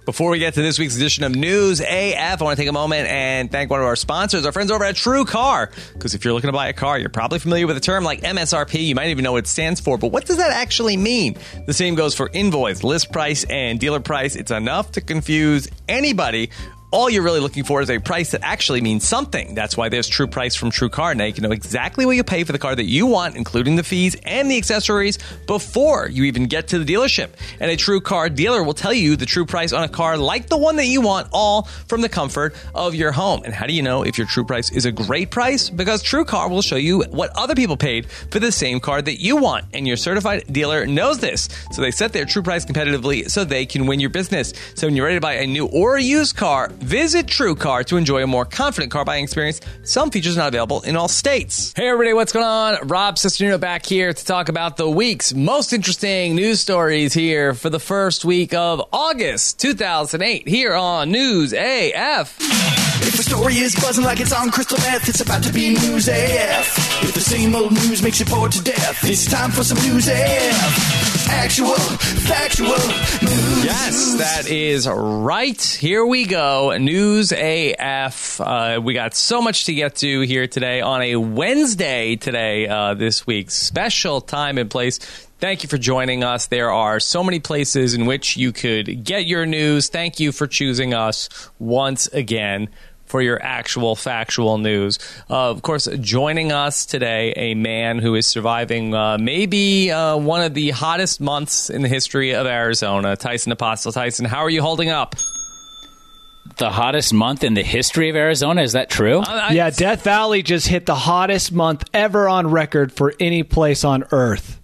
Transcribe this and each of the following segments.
Before we get to this week's edition of News AF, I want to take a moment and thank one of our sponsors, our friends over at True Car. Because if you're looking to buy a car, you're probably familiar with a term like MSRP. You might even know what it stands for, but what does that actually mean? The same goes for invoice, list price, and dealer price. It's enough to confuse anybody. All you're really looking for is a price that actually means something. That's why there's True Price from True Car. Now you can know exactly what you pay for the car that you want, including the fees and the accessories, before you even get to the dealership. And a True Car dealer will tell you the true price on a car like the one that you want, all from the comfort of your home. And how do you know if your true price is a great price? Because True Car will show you what other people paid for the same car that you want. And your certified dealer knows this. So they set their true price competitively so they can win your business. So when you're ready to buy a new or a used car, visit True Car to enjoy a more confident car buying experience. Some features not available in all states. Hey everybody, what's going on? Rob Cesternino back here to talk about the week's most interesting news stories here for the first week of August 2008 here on News AF. If the story is buzzing like it's on crystal meth, it's about to be News AF. If the same old news makes you bored to death, it's time for some News AF. Actual, factual news. Yes, that is right. Here we go. News AF. We got so much to get to here today on a Wednesday today, this week. Special time and place. Thank you for joining us. There are so many places in which you could get your news. Thank you for choosing us once again for your actual factual news. Of course, joining us today, a man who is surviving maybe one of the hottest months in the history of Arizona, Tyson Apostle. Tyson, how are you holding up? The hottest month in the history of Arizona? Is that true? Yeah, Death Valley just hit the hottest month ever on record for any place on Earth.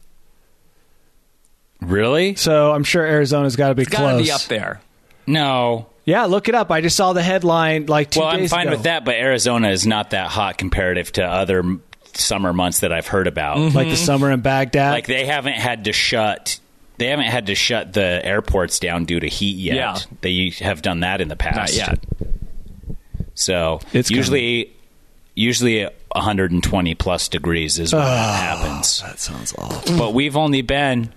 Really? So I'm sure Arizona's got to be It's close. got to be up there. No. Yeah, look it up. I just saw the headline like 2 days ago. Well, I'm fine with that, but Arizona is not that hot comparative to other summer months that I've heard about. Like the summer in Baghdad. Like they haven't had to shut the airports down due to heat yet. Yeah. They have done that in the past. Not yet. So It's usually 120 plus degrees is what happens. That sounds awful. But we've only been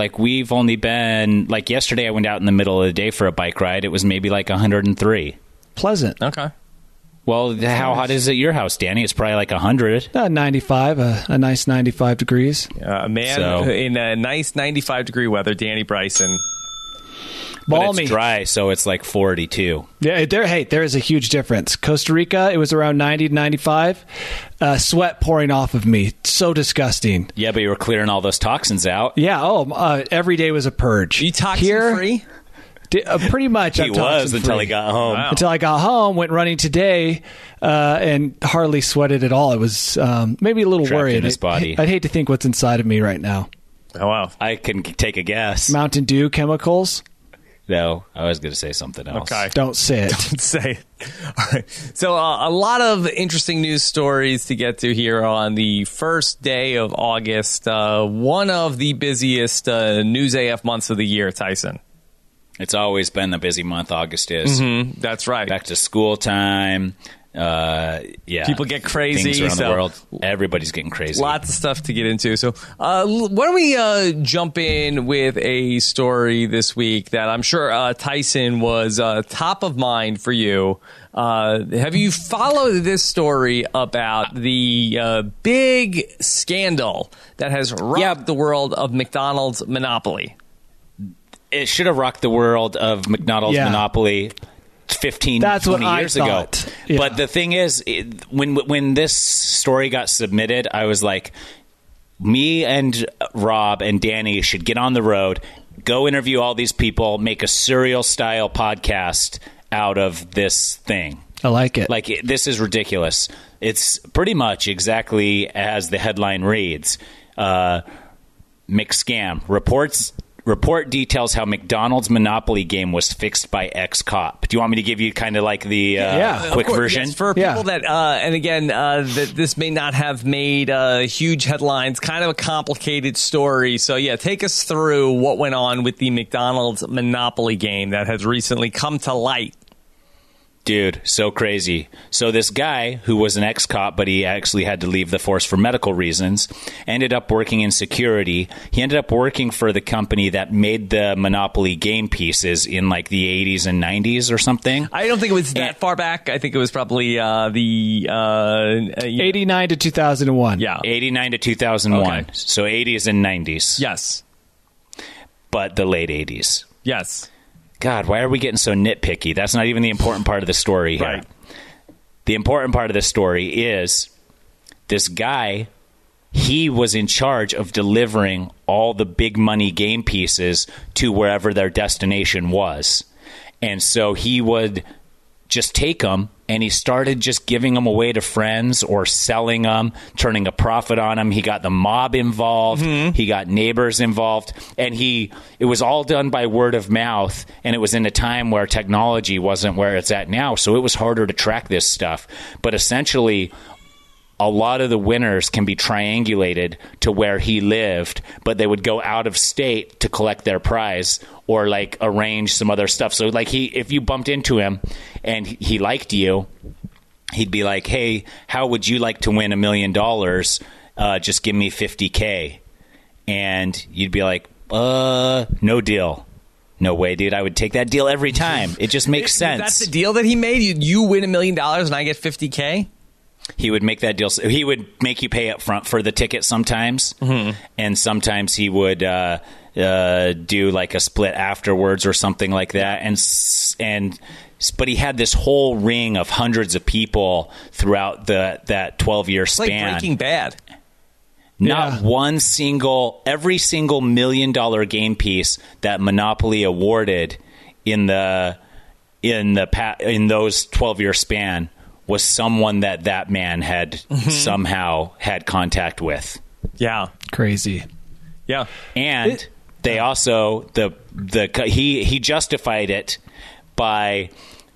like yesterday I went out in the middle of the day for a bike ride. It was maybe like 103. Pleasant. Okay. Well, how hot is it at your house, Danny? It's probably like 100. 95, a nice 95 degrees. A man in a nice 95-degree weather, Danny Bryson. But Balmy. it's dry, so it's like 42. Yeah, there is a huge difference. Costa Rica, it was around 90 to 95. Sweat pouring off of me. So disgusting. Yeah, but you were clearing all those toxins out. Yeah, every day was a purge. Are you toxin-free? Pretty much. He was until he got home. Wow. Until I got home, went running today, and hardly sweated at all. It was maybe a little Trapped worried. in his body. I'd hate to think what's inside of me right now. Oh, wow. I can take a guess. Mountain Dew chemicals? No, I was going to say something else. Okay. Don't say it. Say it. All right. So a lot of interesting news stories to get to here on the first day of August. One of the busiest News AF months of the year, Tyson. It's always been the busy month, August is. Mm-hmm. That's right. Back to school time. People get crazy. Things around so the world. Everybody's getting crazy. Lots of stuff to get into. So why don't we jump in with a story this week that I'm sure Tyson was top of mind for you. Have you followed this story about the big scandal that has rocked the world of McDonald's monopoly? It should have rocked the world of McDonald's monopoly 15, That's 20 what years I ago. thought. Yeah. But the thing is, when this story got submitted, I was like, me and Rob and Danny should get on the road, go interview all these people, make a serial-style podcast out of this thing. I like it. Like, this is ridiculous. It's pretty much exactly as the headline reads. McScam. Report details how McDonald's Monopoly game was fixed by ex-cop. Do you want me to give you kind of like the quick version? Yes, for people that, and again, that this may not have made huge headlines, kind of a complicated story. So, yeah, take us through what went on with the McDonald's Monopoly game that has recently come to light. Dude, so crazy. So this guy who was an ex-cop, but he actually had to leave the force for medical reasons, ended up working in security. He ended up working for the company that made the Monopoly game pieces in like the 80s and 90s or something. I don't think it was that far back. I think it was probably the 89 to 2001. Yeah. 89 to 2001. Okay. So 80s and 90s. Yes. But the late 80s. Yes. God, why are we getting so nitpicky? That's not even the important part of the story here. Right. The important part of the story is this guy, he was in charge of delivering all the big money game pieces to wherever their destination was. And so he would just take them, and he started just giving them away to friends or selling them, turning a profit on them. He got the mob involved. He got neighbors involved. And it was all done by word of mouth, and it was in a time where technology wasn't where it's at now, so it was harder to track this stuff. But essentially, a lot of the winners can be triangulated to where he lived, but they would go out of state to collect their prize or like arrange some other stuff. So like if you bumped into him and he liked you, he'd be like, "Hey, how would you like to win $1 million? Just give me $50K." And you'd be like, no deal. No way, dude. I would take that deal every time. It just makes sense. That's the deal that he made? You win $1 million and I get $50K? He would make that deal. He would make you pay up front for the ticket sometimes, and sometimes he would do like a split afterwards or something like that. But he had this whole ring of hundreds of people throughout that 12-year span. It's like Breaking Bad. Not one single, every single $1 million game piece that Monopoly awarded in those 12-year span was someone that man had somehow had contact with. Yeah. Crazy. Yeah. And they also he justified it by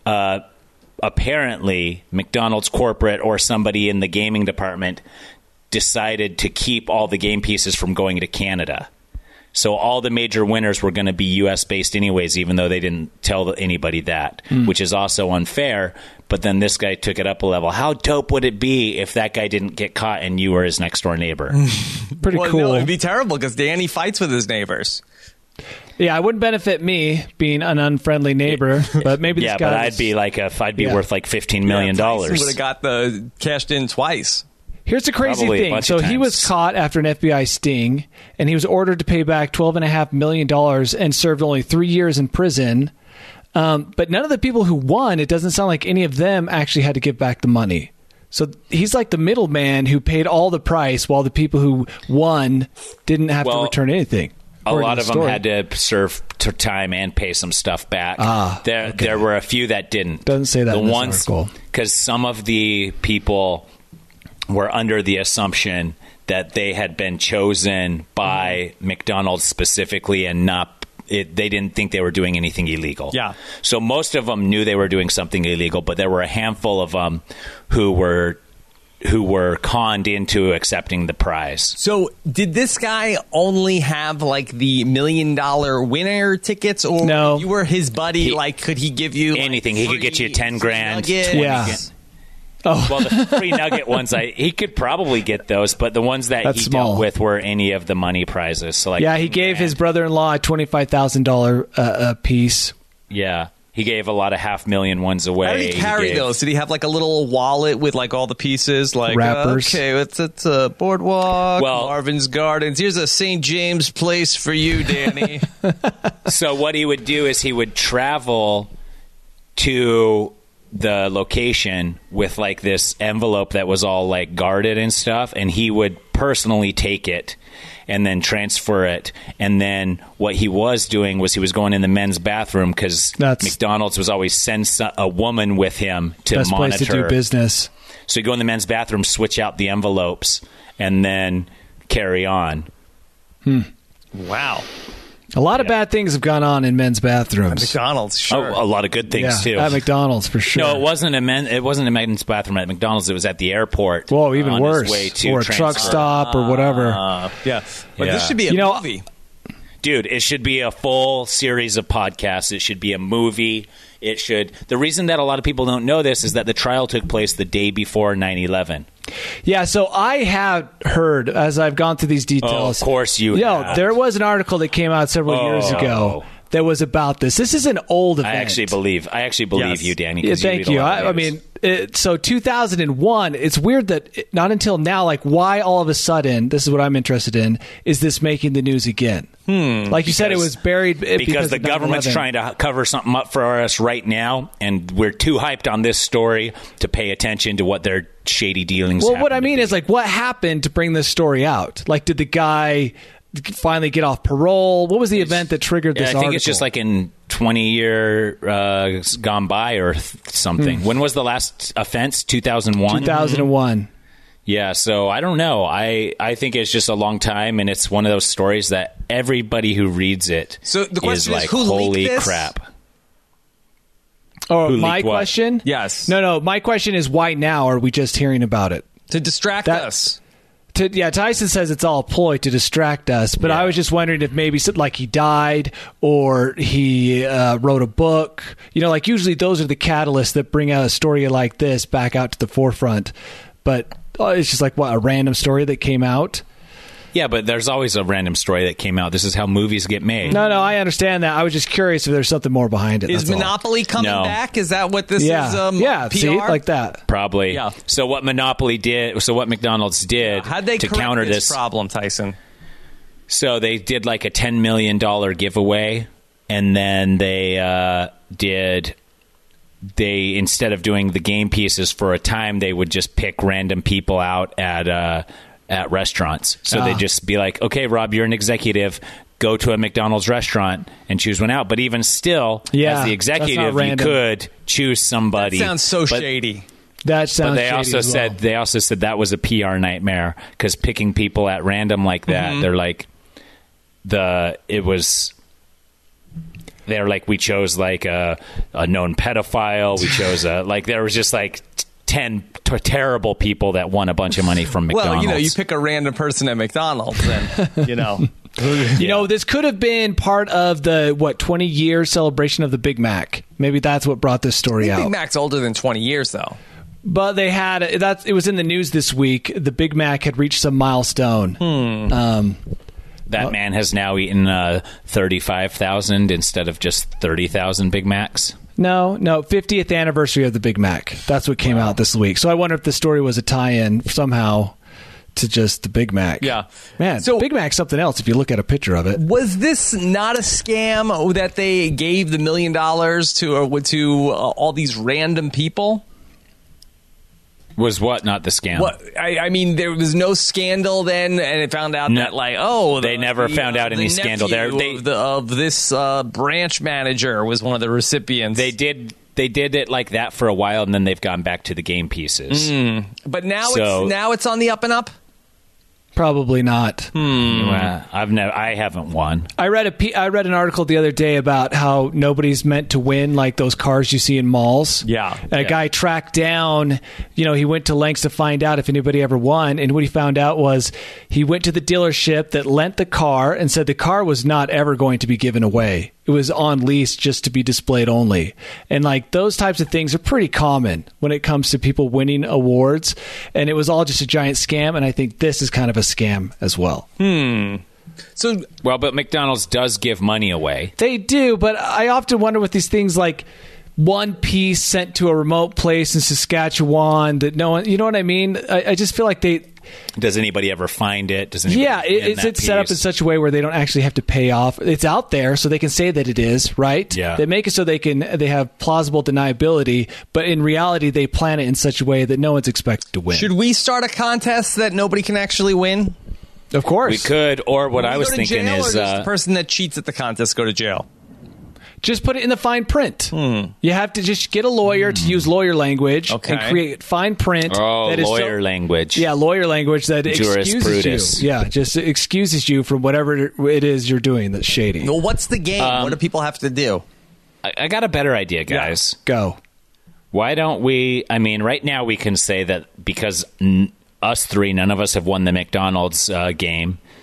apparently McDonald's corporate or somebody in the gaming department decided to keep all the game pieces from going to Canada. So all the major winners were going to be U.S. based anyways, even though they didn't tell anybody that, which is also unfair. But then this guy took it up a level. How dope would it be if that guy didn't get caught and you were his next door neighbor? Pretty cool. No, it'd be terrible because Danny fights with his neighbors. Yeah, it wouldn't benefit me being an unfriendly neighbor, but maybe this guy. But I'd be worth like $15 million. Would have got cashed in twice. Here's the crazy Probably a thing. bunch So of he was times. caught after an FBI sting, and he was ordered to pay back $12.5 million and served only 3 years in prison. But none of the people who won, it doesn't sound like any of them actually had to give back the money. So he's like the middleman who paid all the price while the people who won didn't have to return anything. A lot of them had to serve time and pay some stuff back. There were a few that didn't. Doesn't say that in this article. Because some of the people were under the assumption that they had been chosen by McDonald's specifically and they didn't think they were doing anything illegal. Yeah. So most of them knew they were doing something illegal, but there were a handful of them who were conned into accepting the prize. So did this guy only have like the $1 million winner tickets, or No. if you were his buddy, could he give you Anything. He could get you 10 grand. nuggets? Yeah. Oh, Well, the free nugget ones, he could probably get those, but the ones that That's he small. dealt with were any of the money prizes. So like, yeah, he gave his brother-in-law a $25,000 a piece. Yeah, he gave a lot of $500,000 ones away. How did he carry those? Did he have like a little wallet with like all the pieces? Like, Wrappers. Okay, it's a Boardwalk, Well- Marvin's Gardens. Here's a St. James Place for you, Danny. So what he would do is he would travel to the location with like this envelope that was all like guarded and stuff, and he would personally take it and then transfer it. And then what he was doing was he was going in the men's bathroom because McDonald's was always send a woman with him to Best monitor. place to do business. So you go in the men's bathroom, switch out the envelopes, and then carry on. Wow. A lot of bad things have gone on in men's bathrooms. McDonald's, sure. Oh, a lot of good things too. At McDonald's for sure. No, it wasn't a men's bathroom at McDonald's. It was at the airport. Whoa, even on his worse. way to Or a truck transfer. stop or whatever. Yeah. But Yeah. this should be a movie. Dude, it should be a full series of podcasts. It should be a movie. It should. The reason that a lot of people don't know this is that the trial took place the day before 9/11. Yeah, so I have heard, as I've gone through these details. Oh, of course you have. There was an article that came out several years ago that was about this. This is an old event. I actually believe Yes. you, Danny. Yeah, thank you. I mean, so 2001, it's weird that not until now, like, why all of a sudden, this is what I'm interested in, is this making the news again? Like you said, it was buried because the government's 9/11. trying to cover something up for us right now, and we're too hyped on this story to pay attention to what their shady dealings. Well, what I happen to mean be. is, like, what happened to bring this story out? Like, did the guy finally get off parole? What was the event that triggered this I think article? it's just like in 20-year gone by or something. When was the last offense? 2001? 2001. Yeah, so I don't know. I think it's just a long time, and it's one of those stories that everybody who reads it So the question is, like, who leaked holy this? crap. Oh, Who my leaked what? question? Yes. No. My question is, why now are we just hearing about it? To distract That- us. Tyson says it's all a ploy to distract us, but I was just wondering if maybe like he died or he wrote a book. You know, like usually those are the catalysts that bring out a story like this back out to the forefront. But it's just like, what, a random story that came out? Yeah, but there's always a random story that came out. This is how movies get made. No, I understand that. I was just curious if there's something more behind it. Is that's all. Monopoly coming No. back? Is that what this is? Yeah, PR? see, like that. Probably. Yeah. So what McDonald's did How'd they to correct counter this this problem, Tyson? So they did like a $10 million giveaway, and then they instead of doing the game pieces for a time, they would just pick random people out at restaurants. So they'd just be like, okay, Rob, you're an executive. Go to a McDonald's restaurant and choose one out. But even still, as the that's not executive, you random. could choose somebody. That sounds so But- shady. That sounds But they shady also as well. said that was a PR nightmare because picking people at random like that, they're like they're like, we chose like a known pedophile. We chose there was just like 10 terrible people that won a bunch of money from McDonald's. Well, you pick a random person at McDonald's, and You know, this could have been part of the 20-year celebration of the Big Mac. Maybe that's what brought this story Big out. Mac's older than 20 years, though. But they had it was in the news this week. The Big Mac had reached some milestone. That man has now eaten 35,000 instead of just 30,000 Big Macs. No, 50th anniversary of the Big Mac. That's what came out this week. So I wonder if the story was a tie-in somehow to just the Big Mac. Yeah. Man, So- Big Mac's something else if you look at a picture of it. Was this not a scam that they gave the $1 million to all these random people? Was what not the scam? What I mean, there was no scandal then, and it found out No. that They never found out any scandal there. Of this branch manager was one of the recipients. They did it like that for a while, and then they've gone back to the game pieces. but now So- it's on the up and up. Probably not. I haven't won. I read an article the other day about how nobody's meant to win like those cars you see in malls. Yeah. And a guy tracked down, he went to lengths to find out if anybody ever won. And what he found out was he went to the dealership that lent the car and said the car was not ever going to be given away. It was on lease just to be displayed only. And like those types of things are pretty common when it comes to people winning awards. And it was all just a giant scam. And I think this is kind of a scam as well. So Well, but McDonald's does give money away. They do, but I often wonder with these things like one piece sent to a remote place in Saskatchewan that no one, you know what I mean? I just feel like Does anybody ever find it? Does anybody win that it's set up in piece? such a way where they don't actually have to pay off. It's out there, so they can say that it is, right? Yeah. They make it so they have plausible deniability, but in reality, they plan it in such a way that no one's expected to win. should we start a contest that nobody can actually win? Of course. We could, or what I Will we was go to thinking jail, is or does the person that cheats at the contest go to jail? Just put it in the fine print. You have to just get a lawyer to use lawyer language Okay. and create fine print. lawyer so- language. Yeah, lawyer language that excuses Jurisprudence. you. Yeah, just excuses you from whatever it is you're doing that's shady. Well, what's the game? What do people have to do? I got a better idea, guys. Go. Why don't we? I mean, right now we can say that because us three, none of us have won the McDonald's game,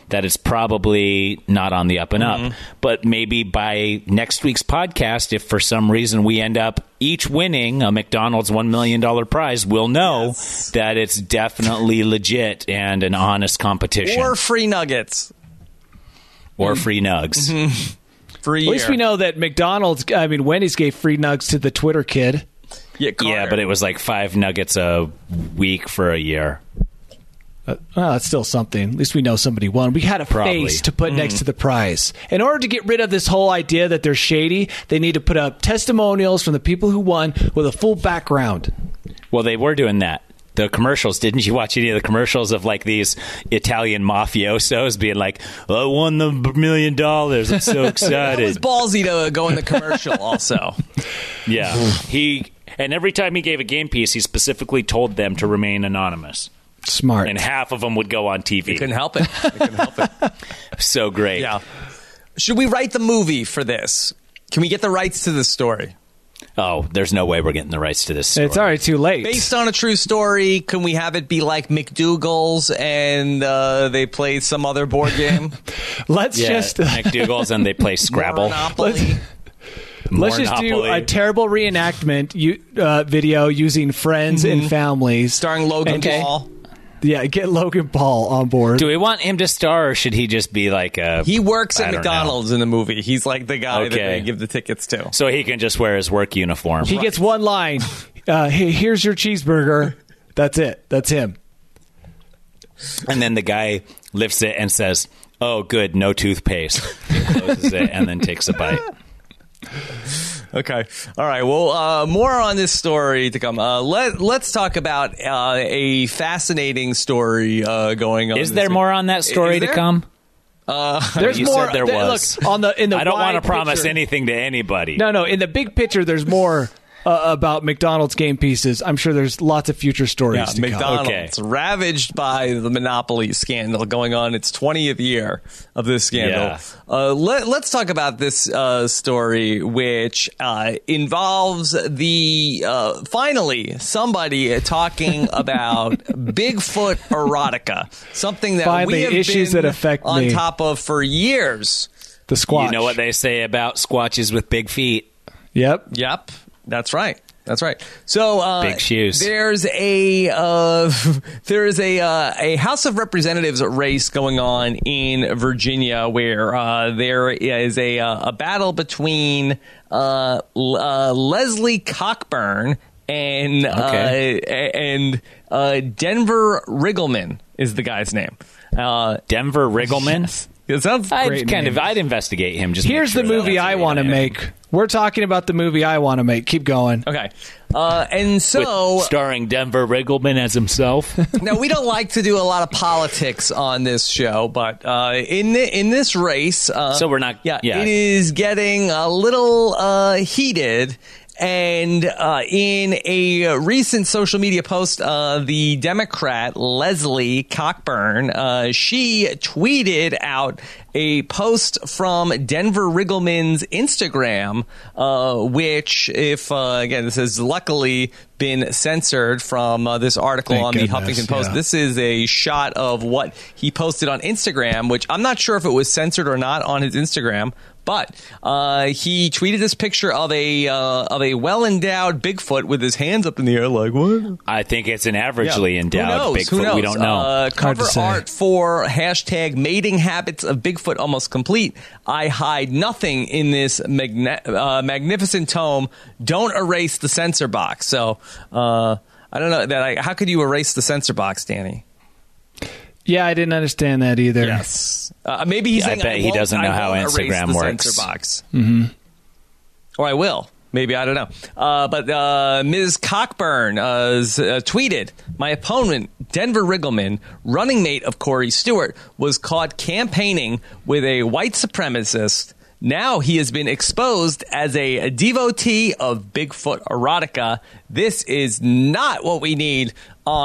that it's probably not on the up and up. But maybe by next week's podcast, if for some reason we end up each winning a McDonald's $1 million prize, we'll know that it's definitely legit and an honest competition. Or free nuggets. Or free nugs. For a At year. least we know that Wendy's gave free nugs to the Twitter kid. Yeah, Carter. Yeah, but it was like 5 nuggets a week for a year. Well, that's still something. At least we know somebody won. We had a Probably. face to put next to the prize. In order to get rid of this whole idea that they're shady, they need to put up testimonials from the people who won with a full background. Well, they were doing that. The commercials, didn't you watch any of the commercials of like these Italian mafiosos being like, I won the $1 million. I'm so That was excited. ballsy to go in the commercial also. Yeah. And every time he gave a game piece, he specifically told them to remain anonymous. Smart. And half of them would go on TV. Couldn't help it. They couldn't help it. So great. Yeah. Should we write the movie for this? Can we get the rights to this story? Oh, there's no way we're getting the rights to this story. It's already too late. Based on a true story, can we have it be like McDougal's and they play some other board game? Let's Yeah, just McDougal's and they play Scrabble. Monopoly. let's just do Monopoly. a terrible reenactment video using friends and families. Starring Logan Okay. Paul. Yeah, get Logan Paul on board. Do we want him to star, or should he just be like a... He works I at don't know. McDonald's in the movie. He's like the guy that Okay. they give the tickets to. So he can just wear his work uniform. He gets one line. Hey, here's your cheeseburger. That's it. That's him. And then the guy lifts it and says, oh, good, no toothpaste. Closes it and then takes a bite. Okay. All right. Well, more on this story to come. Let's talk about a fascinating story going on. Is there more on that story Is to there? come? There's You more. said there was. Look, in the I don't want to wide promise picture- anything to anybody. No. In the big picture, there's more about McDonald's game pieces. I'm sure there's lots of future stories Yeah, to come. McDonald's ravaged by the monopoly scandal going on its 20th year of this scandal. Yeah. Let's talk about this story, which involves the finally somebody talking about Bigfoot erotica, something that Finally, we have issues been that affect on me. top of for years. The Squatch. You know what they say about squatches with big feet? Yep. Yep, that's right. That's right. So Big shoes. There's a House of Representatives race going on in Virginia where there is a battle between Leslie Cockburn and Denver Riggleman is the guy's name. Denver Riggleman? It sounds great. I'd investigate him. Just Here's the movie I want to make. We're talking about the movie I want to make. Keep going. Okay. And so starring Denver Riggleman as himself. now we don't like to do a lot of politics on this show, but in this race, So we're not. it is getting a little heated. And in a recent social media post, the Democrat Leslie Cockburn, she tweeted out a post from Denver Riggleman's Instagram, which, again, this has luckily been censored from this article Thank on goodness, the Huffington Post. yeah. This is a shot of what he posted on Instagram, which I'm not sure if it was censored or not on his Instagram. But he tweeted this picture of a well-endowed Bigfoot with his hands up in the air, like what? I think it's an averagely endowed Bigfoot. Who knows? We don't know. Cover to say. art for hashtag mating habits of Bigfoot almost complete. I hide nothing in this magnificent tome. Don't erase the censor box. So I don't know how could you erase the censor box, Danny? Yeah, I didn't understand that either. Yes. Maybe he's I saying, bet he doesn't know how won't erase Instagram the works. Censor box. Mm-hmm. Or I will. Maybe, I don't know. But Ms. Cockburn tweeted, my opponent, Denver Riggleman, running mate of Corey Stewart, was caught campaigning with a white supremacist. Now he has been exposed as a devotee of Bigfoot erotica. This is not what we need on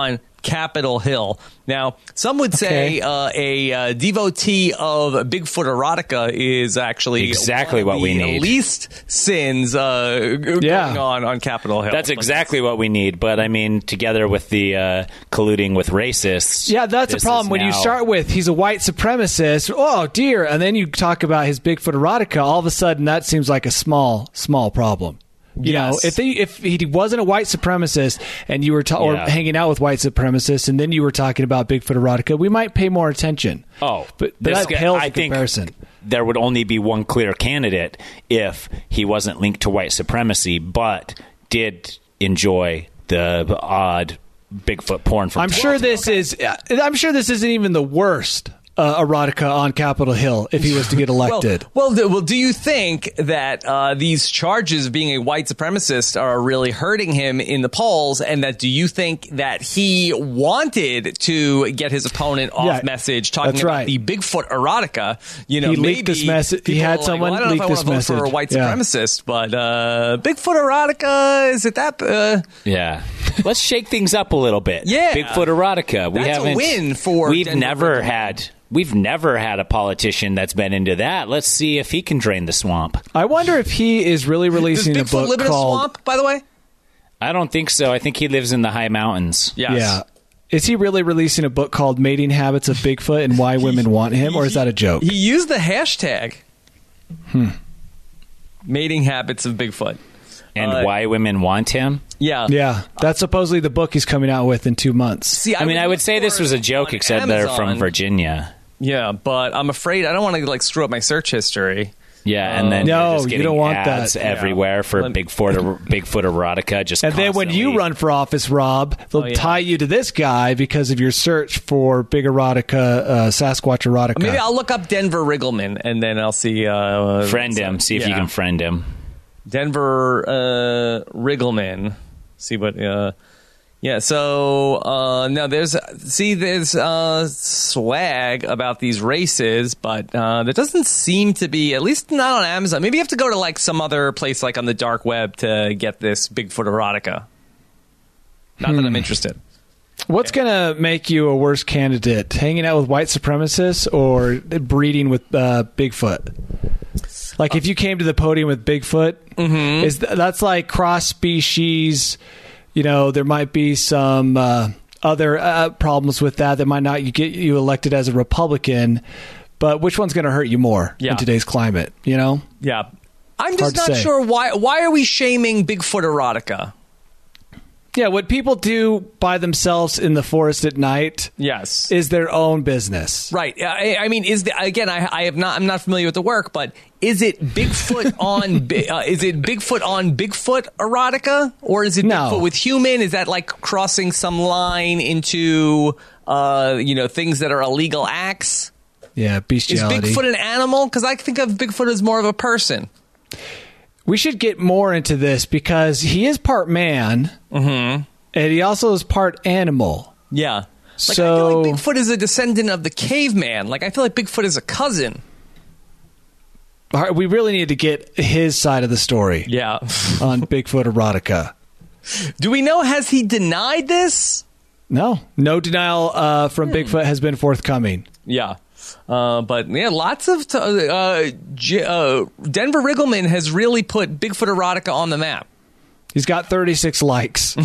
Capitol Hill. Now, some would say a devotee of Bigfoot erotica is actually exactly what we need. Least sins going on Capitol Hill. That's exactly what we need. But I mean, together with the colluding with racists. Yeah, that's a problem. When you start with he's a white supremacist, oh dear, and then you talk about his Bigfoot erotica, all of a sudden that seems like a small problem. You know, if he wasn't a white supremacist and you were or hanging out with white supremacists and then you were talking about Bigfoot erotica, we might pay more attention. Oh, but that pales in comparison. There would only be one clear candidate if he wasn't linked to white supremacy, but did enjoy the odd Bigfoot porn from. I'm sure this isn't even the worst erotica on Capitol Hill if he was to get elected. Well, do you think that these charges of being a white supremacist are really hurting him in the polls, and that do you think that he wanted to get his opponent off message talking about the Bigfoot erotica? You know, he leaked this message. He had someone leak this message. For a white supremacist, but Bigfoot erotica, is it that? Yeah. Let's shake things up a little bit. Yeah. Bigfoot erotica. That's a win for We've never had a politician that's been into that. Let's see if he can drain the swamp. I wonder if he is really releasing a book live in called... a swamp, by the way? I don't think so. I think he lives in the high mountains. Yes. Yeah. Is he really releasing a book called Mating Habits of Bigfoot and Why Women Want Him, or is that a joke? He used the hashtag. Mating Habits of Bigfoot. And Why Women Want Him? Yeah. Yeah. That's supposedly the book he's coming out with in 2 months. See, I would say this was a joke, except they're from Virginia. Yeah, but I'm afraid I don't want to screw up my search history. Yeah, and then no, you're just getting you don't want ads that everywhere for Bigfoot erotica. Just and then when you run for office, Rob, they'll tie you to this guy because of your search for big erotica, Sasquatch erotica. Maybe I'll look up Denver Riggleman and then I'll see. Friend him. See if you can friend him. Denver Riggleman. See what. Yeah, so now there's swag about these races, but there doesn't seem to be, at least not on Amazon. Maybe you have to go to some other place on the dark web to get this Bigfoot erotica. Not that I'm interested. What's going to make you a worse candidate? Hanging out with white supremacists or breeding with Bigfoot? Like if you came to the podium with Bigfoot, that's like cross species. You know, there might be some other problems with that might not get you elected as a Republican, but which one's going to hurt you more in today's climate, you know? Yeah. I'm just not sure why are we shaming Bigfoot erotica? Yeah, what people do by themselves in the forest at night is their own business. Right. I mean, I'm not familiar with the work, but is it Bigfoot on Bigfoot erotica, or is it Bigfoot with human? Is that crossing some line into things that are illegal acts? Yeah, bestiality. Is Bigfoot an animal? Because I think of Bigfoot as more of a person. We should get more into this because he is part man, and he also is part animal. Yeah. I feel like Bigfoot is a descendant of the caveman. I feel like Bigfoot is a cousin. All right, we really need to get his side of the story. Yeah. On Bigfoot erotica. Do we know, has he denied this? No denial from Bigfoot has been forthcoming. Yeah. But yeah, lots of Denver Riggleman has really put Bigfoot erotica on the map. He's got 36 likes.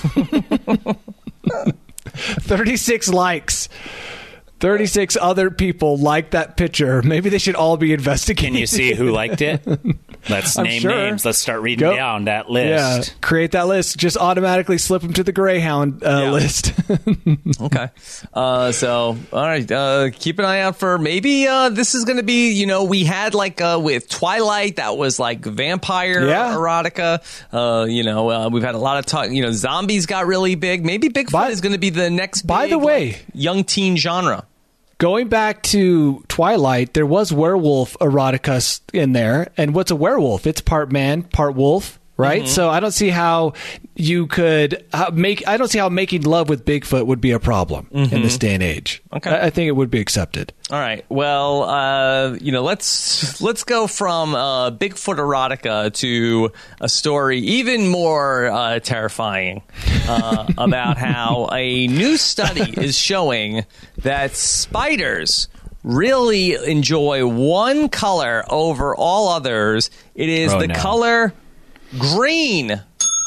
36 likes. 36 other people liked that picture. Maybe they should all be investigated. Can you see who liked it? Let's name names. Let's start reading down that list. Yeah, create that list. Just automatically slip them to the Greyhound list. Okay. So, all right. Keep an eye out for maybe this is going to be, we had with Twilight, that was vampire erotica. We've had a lot of talk. Zombies got really big. Maybe Bigfoot is going to be the next big, young teen genre. Going back to Twilight, there was werewolf erotica in there. And what's a werewolf? It's part man, part wolf, right? So I don't see how you could I don't see how making love with Bigfoot would be a problem in this day and age. Okay. I think it would be accepted. All right. Well, let's go from Bigfoot erotica to a story even more terrifying about how a new study is showing that spiders really enjoy one color over all others. It is the color green.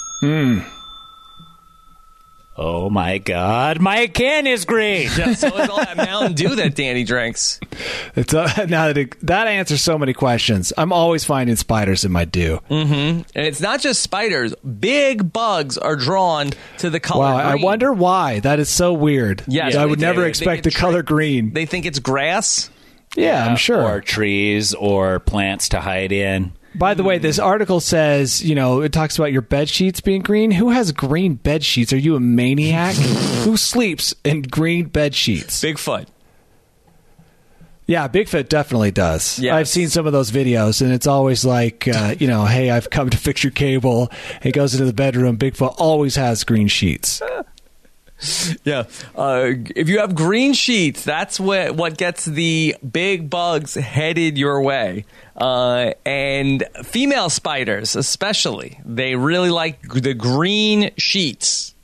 Oh my God, my can is green. Yeah, so is all that Mountain Dew that Danny drinks. It's now that answers so many questions. I'm always finding spiders in my dew. And it's not just spiders. Big bugs are drawn to the color Wow, I green. wonder why. That is so weird. Yes, I would they never think expect the it's color green. They think it's grass. Yeah, I'm sure. Or trees or plants to hide in. By the way, this article says, it talks about your bed sheets being green. Who has green bed sheets? Are you a maniac? Who sleeps in green bed sheets? Bigfoot. Yeah, Bigfoot definitely does. Yes. I've seen some of those videos, and it's always like, hey, I've come to fix your cable. He goes into the bedroom. Bigfoot always has green sheets. Yeah. If you have green sheets, that's what gets the big bugs headed your way. And female spiders, especially, they really like the green sheets.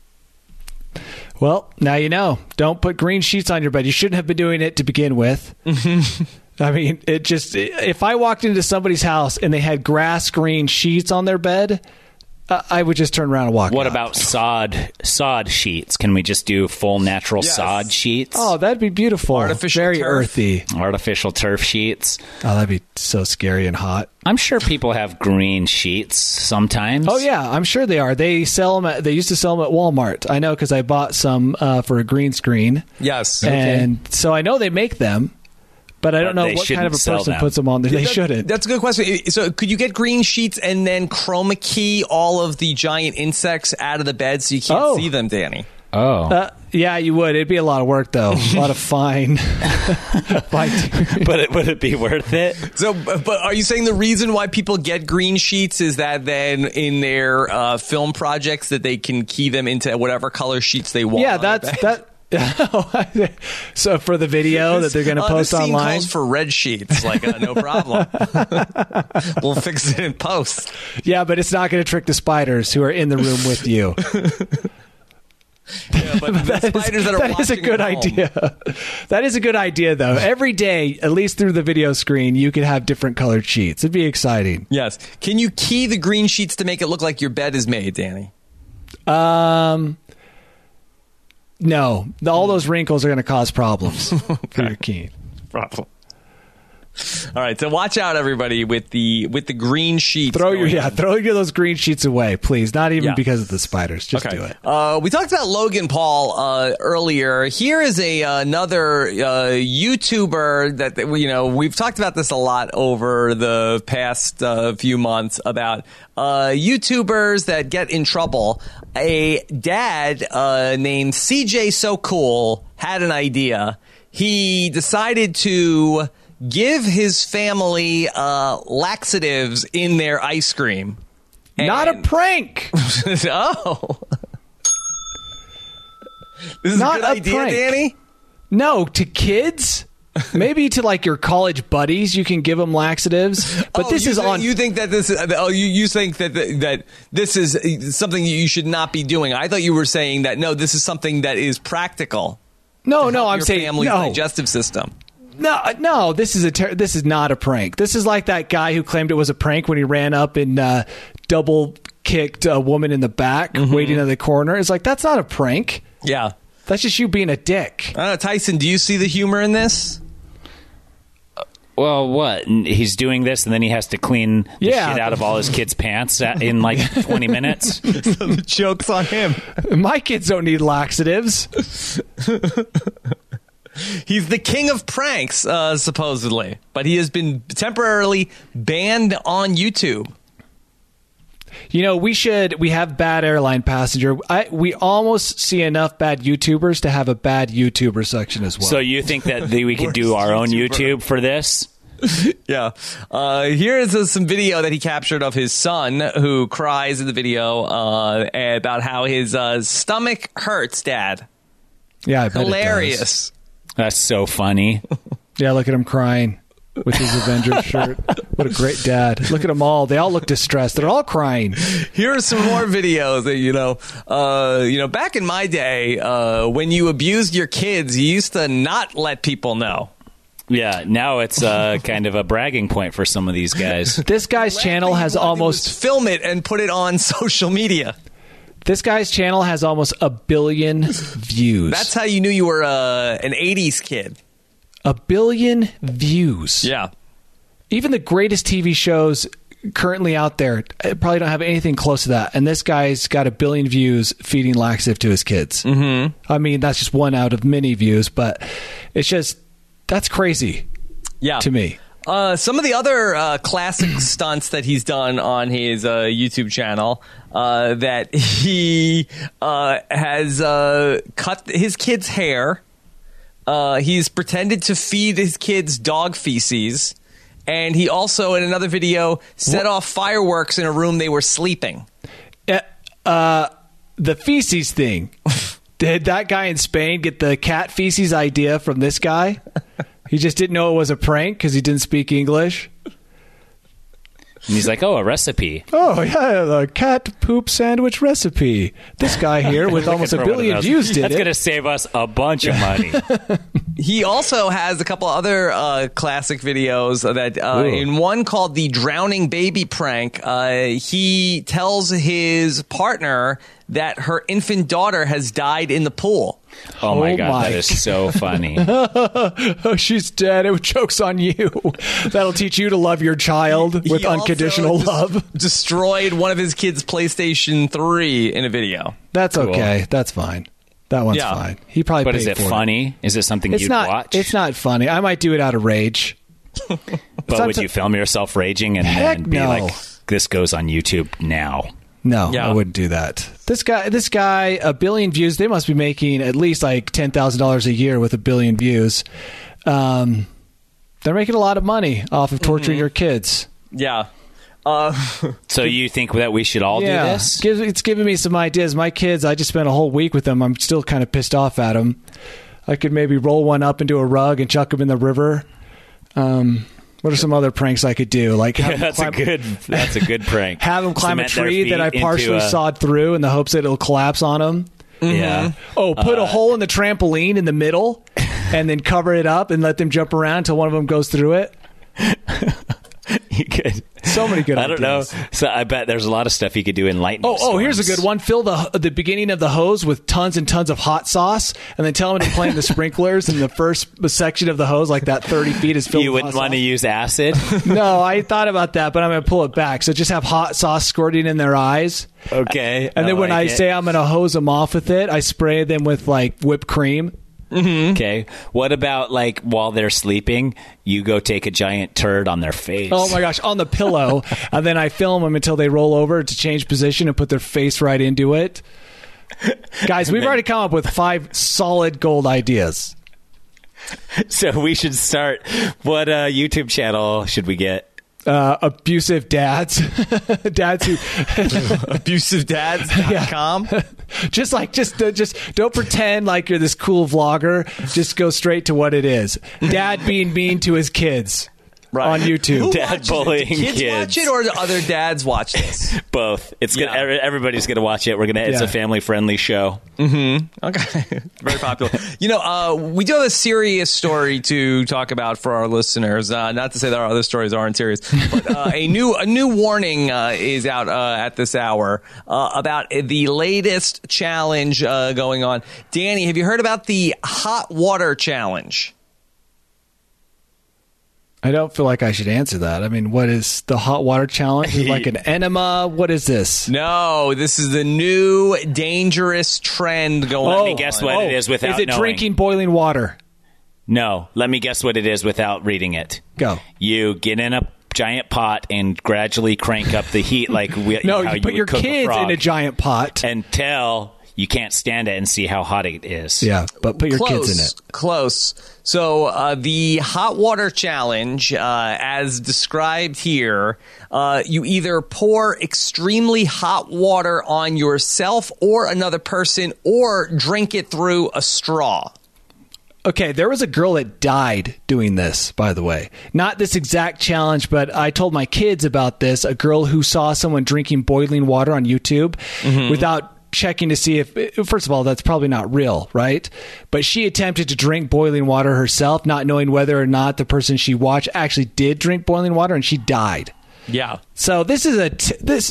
Well, now you know. Don't put green sheets on your bed. You shouldn't have been doing it to begin with. I mean, if I walked into somebody's house and they had grass green sheets on their bed, I would just turn around and walk out. What about sod sheets? Can we just do full natural sod sheets? Oh, that'd be beautiful. Artificial Very turf. earthy. Artificial turf sheets. Oh, that'd be so scary and hot. I'm sure people have green sheets sometimes. Oh, yeah, I'm sure they are. They sell them. They used to sell them at Walmart. I know because I bought some for a green screen. Yes. And so I know they make them. But I don't know they what kind of a shouldn't person sell puts them on there. They shouldn't. That's a good question. So could you get green sheets and then chroma key all of the giant insects out of the bed so you can't see them, Danny? Oh. Yeah, you would. It'd be a lot of work, though. A lot of fine. But would it be worth it? So, but are you saying the reason why people get green sheets is that then in their film projects that they can key them into whatever color sheets they want? Yeah, that. So for the video that they're going to post this scene online, calls for red sheets. Like, no problem. We'll fix it in post. Yeah, but it's not going to trick the spiders who are in the room with you. Yeah, but the spiders that are that is a watching good at home. idea. That is a good idea, though. Every day, at least through the video screen, you can have different colored sheets. It'd be exciting. Yes. Can you key the green sheets to make it look like your bed is made, Danny? No, all those wrinkles are going to cause problems for your key. Problem. All right, so watch out, everybody, with the green sheets. Throw going those green sheets away, please. Not even Yeah. because of the spiders. Just do it. We talked about Logan Paul earlier. Here is another YouTuber that we've talked about this a lot over the past few months about YouTubers that get in trouble. A dad named CJ So Cool had an idea. He decided to give his family laxatives in their ice cream. Not a prank. Oh. This is Not a good a idea, prank. Danny? No, to kids. Maybe to like your college buddies, you can give them laxatives. But this is on. You think that this is? Oh, you think that this is something you should not be doing? I thought you were saying that no, this is something that is practical. No, Help I'm your saying family's no. digestive system. No, this is not a prank. This is like that guy who claimed it was a prank when he ran up and double kicked a woman in the back waiting in the corner. It's like, that's not a prank. Yeah, that's just you being a dick. I don't know, Tyson. Do you see the humor in this? Well, what? He's doing this, and then he has to clean the shit out of all his kids' pants in like 20 minutes? So the joke's on him. My kids don't need laxatives. He's the king of pranks, supposedly. But he has been temporarily banned on YouTube. You know, we have bad airline passenger. We almost see enough bad YouTubers to have a bad YouTuber section as well. So you think that we could do our own YouTube for this? Yeah. Here is some video that he captured of his son who cries in the video about how his stomach hurts, Dad. Yeah, I bet Hilarious. That's so funny. Yeah, look at him crying with his Avengers shirt. What a great dad. Look at them all. They all look distressed. They're all crying. Here are some more videos that, back in my day, when you abused your kids, you used to not let people know. Yeah, now it's kind of a bragging point for some of these guys. This guy's channel has almost... film it and put it on social media. This guy's channel has almost 1 billion views. That's how you knew you were an 80s kid. 1 billion views. Yeah. Even the greatest TV shows currently out there probably don't have anything close to that. And this guy's got 1 billion views feeding laxative to his kids. Mm-hmm. I mean, that's just one out of many views, but it's just, that's crazy to me. Some of the other classic stunts that he's done on his YouTube channel that he has cut his kid's hair. He's pretended to feed his kids dog feces. And he also, in another video, set off fireworks in a room they were sleeping. The feces thing. Did that guy in Spain get the cat feces idea from this guy? He just didn't know it was a prank because he didn't speak English. And he's like, oh, a recipe. Oh, yeah, the cat poop sandwich recipe. This guy here with almost 1 billion views did That's it. going to save us a bunch of money. He also has a couple other classic videos that in one called the drowning baby prank, he tells his partner that her infant daughter has died in the pool. Oh my God, that is so funny. Oh, she's dead. It joke's on you. That'll teach you to love your child with unconditional love. Destroyed one of his kids' PlayStation 3 in a video. That's okay. That's fine. That one's fine. He probably But paid is it for funny? Is it something you'd watch? It's not funny. I might do it out of rage. But would you film yourself raging and then be like, this goes on YouTube now? No, I wouldn't do that. This guy, 1 billion views. They must be making at least like $10,000 a year with 1 billion views. They're making a lot of money off of torturing your kids. Yeah. So you think that we should all do this? It's giving me some ideas. My kids, I just spent a whole week with them. I'm still kind of pissed off at them. I could maybe roll one up into a rug and chuck them in the river. What are some other pranks I could do? Like that's a good prank. Have them climb a tree that I partially sawed through in the hopes that it'll collapse on them. Mm-hmm. Yeah. Oh, put a hole in the trampoline in the middle and then cover it up and let them jump around until one of them goes through it. You could. So many good ideas. I don't know. So I bet there's a lot of stuff you could do in lightning storms. Here's a good one. Fill the beginning of the hose with tons and tons of hot sauce, and then tell them to plant the sprinklers in the first section of the hose, like that 30 feet is filled with hot sauce. You wouldn't want to use acid? No, I thought about that, but I'm going to pull it back. So just have hot sauce squirting in their eyes. Okay. And then when I say I'm going to hose them off with it, I spray them with like whipped cream. Mm-hmm. Okay. What about like while they're sleeping, you go take a giant turd on their face? Oh my gosh, on the pillow, and then I film them until they roll over to change position and put their face right into it. Guys, we've already come up with 5 solid gold ideas. So we should start. What YouTube channel should we get? Abusive dads. Dads who abusivedads.com. Just don't pretend like you're this cool vlogger. Just go straight to what it is. Dad being mean to his kids. On YouTube. Dad bullying kids. Watch it, or do other dads watch this? Both. It's good. Everybody's going to watch it. It's a family-friendly show. Mm-hmm. Okay. Very popular. We do have a serious story to talk about for our listeners. Not to say that our other stories aren't serious, but a new warning is out at this hour about the latest challenge going on. Danny, have you heard about the hot water challenge? I don't feel like I should answer that. I mean, what is the hot water challenge? Is it like an enema? What is this? No, this is the new dangerous trend going on. Let me guess what it is without knowing. Is it drinking boiling water? No. Let me guess what it is without reading it. Go. You get in a giant pot and gradually crank up the heat like you put your kids in a giant pot until you can't stand it and see how hot it is. Yeah, but put your kids in it. Close. So the hot water challenge, as described here, you either pour extremely hot water on yourself or another person, or drink it through a straw. Okay, there was a girl that died doing this, by the way. Not this exact challenge, but I told my kids about this. A girl who saw someone drinking boiling water on YouTube without checking to see if, first of all, that's probably not real, right? But she attempted to drink boiling water herself, not knowing whether or not the person she watched actually did drink boiling water, and she died. Yeah. So this is this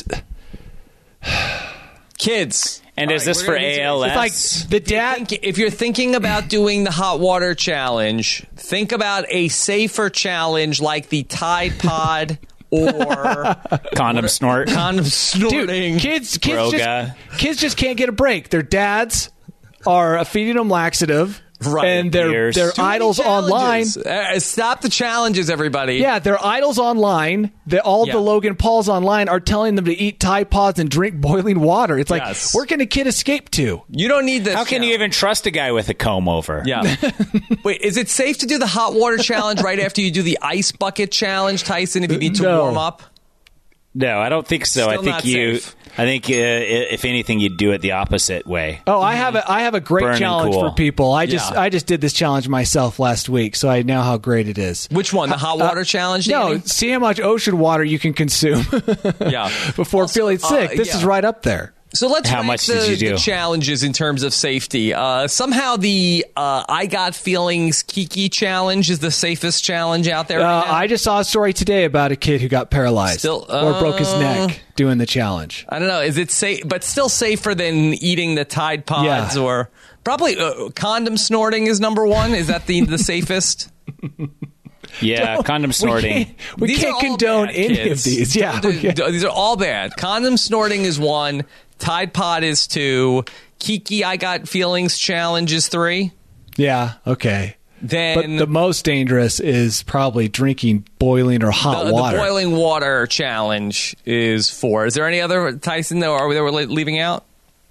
Kids. And is this for ALS? It's like the dad. If you're thinking about doing the hot water challenge, think about a safer challenge like the Tide Pod or Condom snort. condom snorting. Dude, kids Broga. just can't get a break. Their dads are feeding them laxative, Right. and they're Years. they're Too many idols online. challenges. Stop the challenges, everybody. Yeah, they're idols online. All Yeah. the Logan Pauls online are telling them to eat Tide Pods and drink boiling water. It's like, Yes. where can a kid escape to? You don't need this. How can you even trust a guy with a comb over? Yeah. Wait, is it safe to do the hot water challenge right after you do the ice bucket challenge, Tyson, if you need to No. warm up? No, I don't think so. Still I think not safe. if anything, you'd do it the opposite way. Oh, I have a great Burning challenge cool. for people. I Yeah. just did this challenge myself last week, so I know how great it is. Which one? The hot water challenge? No, Danny? see how much ocean water you can consume Yeah. before feeling sick. This yeah. is right up there. So let's How rank much did you do? the challenges in terms of safety. Somehow the I Got Feelings Kiki challenge is the safest challenge out there right now. I just saw a story today about a kid who got paralyzed Still- or broke his neck doing the challenge. I don't know. Is it safe, but still safer than eating the Tide Pods Yeah. or probably condom snorting is number one? Is that the safest? Yeah, condom snorting. We These are can't all condone bad, any kids. of these. Yeah, we can't. These are all bad. Condom snorting is one. Tide Pod is two. Kiki I Got Feelings challenge is three. Yeah, okay. Then But the most dangerous is probably drinking boiling or hot the water. boiling water challenge is four. Is there any other, Tyson, that we're leaving out?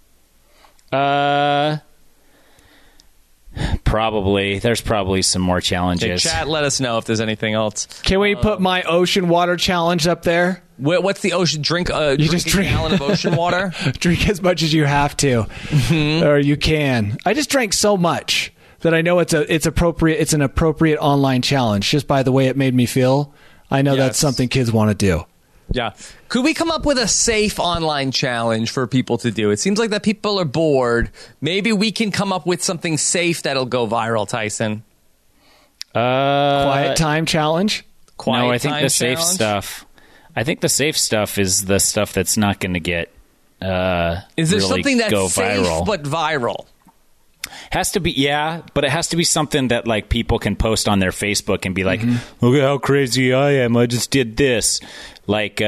Probably. There's probably some more Okay, challenges. chat, let us know if there's anything else. Can we put my ocean water challenge up there? What's the ocean drink? Drink just a drink- gallon of ocean water. Drink as much as you have to, or you can. I just drank so much that I know it's appropriate. It's an appropriate online challenge. Just by the way it made me feel, I know that's Yes. something kids want to do. Yeah. Could we come up with a safe online challenge for people to do? It seems like that people are bored. Maybe we can come up with something safe that'll go viral, Tyson. Quiet time challenge. Quiet no, I think time the safe challenge? stuff. I think the safe stuff is the stuff that's not going to get. Is there really something that's go safe viral. but viral? Has to be, yeah, but it has to be something that like people can post on their Facebook and be like, "Look at how crazy I am! I just did this." Like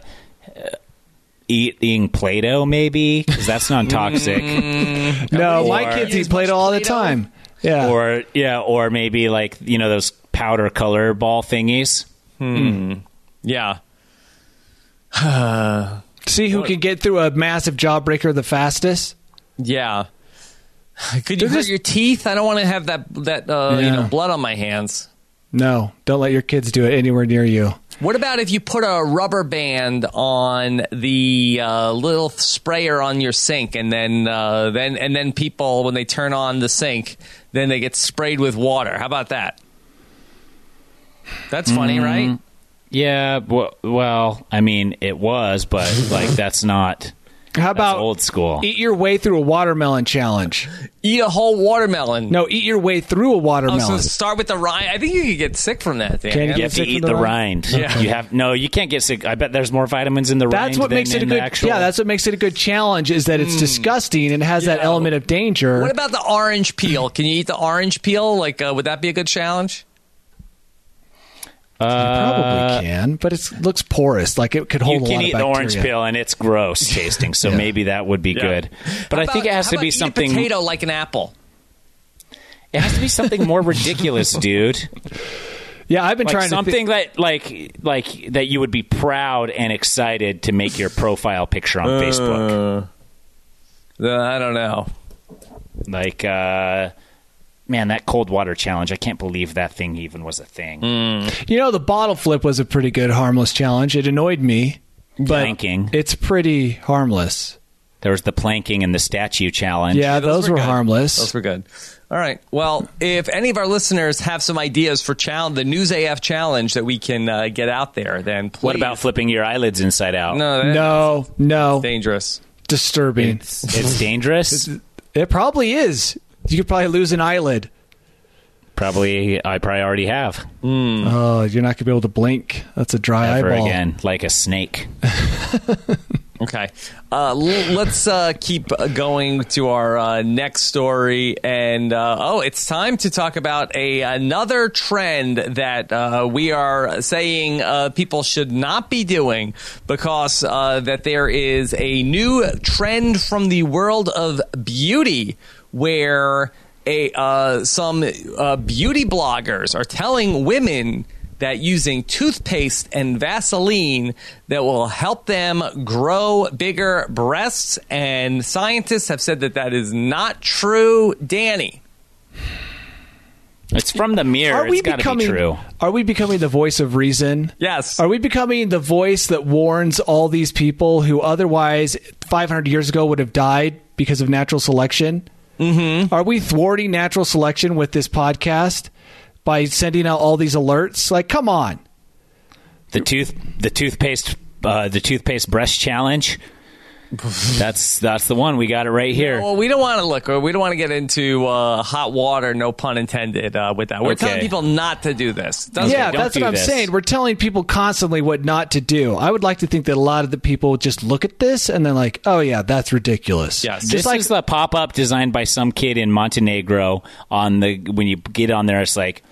eating Play-Doh, maybe, because that's non-toxic. No, Or- my kids Use eat Play-Doh all the Play-Doh? time. Yeah. or maybe like those powder color ball thingies. Yeah. See who can get through a massive jawbreaker the fastest. Yeah. Could you They're hurt just- your teeth? I don't want to have that Yeah. blood on my hands. No, don't let your kids do it anywhere near you. What about if you put a rubber band on the little sprayer on your sink, and then people, when they turn on the sink, then they get sprayed with water? How about that? That's funny, right? Yeah, well, I mean, it was, but like that's not. How about old school. Eat your way through a watermelon challenge. Eat a whole watermelon. No, eat your way through a Oh, watermelon. so start with the rind. I think you could get sick from that. Dan. Can you You get have to sick eat from the the rind. Yeah. You can't get sick. I bet there's more vitamins in the rind. That's what than makes it a in the good. actual. Yeah, that's what makes it a good challenge. Is that it's disgusting and has that Yeah. element of danger. What about the orange peel? Can you eat the orange peel? Like, would that be a good challenge? You probably can, but it looks porous. Like it could hold You a can lot eat of the bacteria. orange peel and it's gross tasting, so maybe that would be good. But I think it has to be something. Eat a potato like an apple. It has to be something more ridiculous, dude. Yeah, I've been Like trying something to. that like that you would be proud and excited to make your profile picture on Facebook. I don't know. Like, man, that cold water challenge, I can't believe that thing even was a thing. You know, the bottle flip was a pretty good harmless challenge. It annoyed me, but Planking. it's pretty harmless. There was the planking and the statue challenge. Yeah, those were good. harmless. Those were good. All right. Well, if any of our listeners have some ideas for the News AF challenge that we can get out there, then please. What about flipping your eyelids inside out? No, No. dangerous. Disturbing. It's dangerous. It probably is. You could probably lose an eyelid. I probably already have. Oh, you're not going to be able to blink. That's a dry Ever eyeball. again, like a snake. Okay. Let's keep going to our next story. And, it's time to talk about another trend that we are saying people should not be doing because that there is a new trend from the world of beauty where some beauty bloggers are telling women that using toothpaste and Vaseline that will help them grow bigger breasts, and scientists have said that is not true. Danny. It's from the mirror. It's got to be true. Are we becoming the voice of reason? Yes. Are we becoming the voice that warns all these people who otherwise 500 years ago would have died because of natural selection? Mm-hmm. Are we thwarting natural selection with this podcast by sending out all these alerts? Like, come on. The toothpaste breast challenge. That's the one. We got it right here. Well, we don't want to get into hot water, no pun intended, with that. We're telling people not to do this. That's what I'm saying. We're telling people constantly what not to do. I would like to think that a lot of the people just look at this and they're like, oh yeah, that's ridiculous. Yes. This is the pop-up designed by some kid in Montenegro. When you get on there, it's like,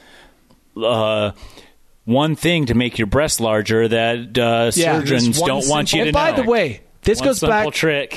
one thing to make your breast larger that surgeons don't want you to know. By the way, This goes back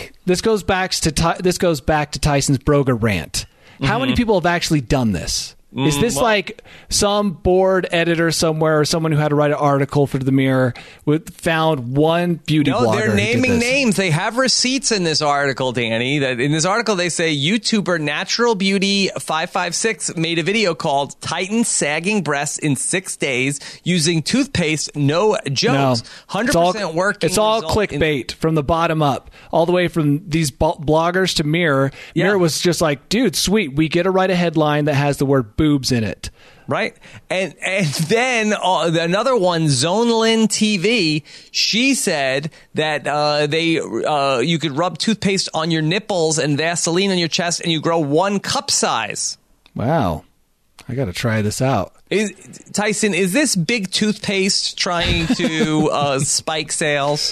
to Tyson's Broga rant. How many people have actually done this? Is this like some board editor somewhere or someone who had to write an article for the Mirror found one beauty blogger? No, they're naming names. They have receipts in this article, Danny. That in this article they say YouTuber Natural Beauty 556 made a video called "Tighten Sagging Breasts in 6 Days Using Toothpaste." No jokes. 100% working. It's all clickbait from the bottom up, all the way from these bloggers to Mirror. Yeah. Mirror was just like, dude, sweet. We get to write a headline that has the word boobs in it. Right. And then another one, Zonelin TV, she said that you could rub toothpaste on your nipples and Vaseline on your chest and you grow 1 cup size. Wow. I got to try this out. Tyson, is this big toothpaste trying to spike sales?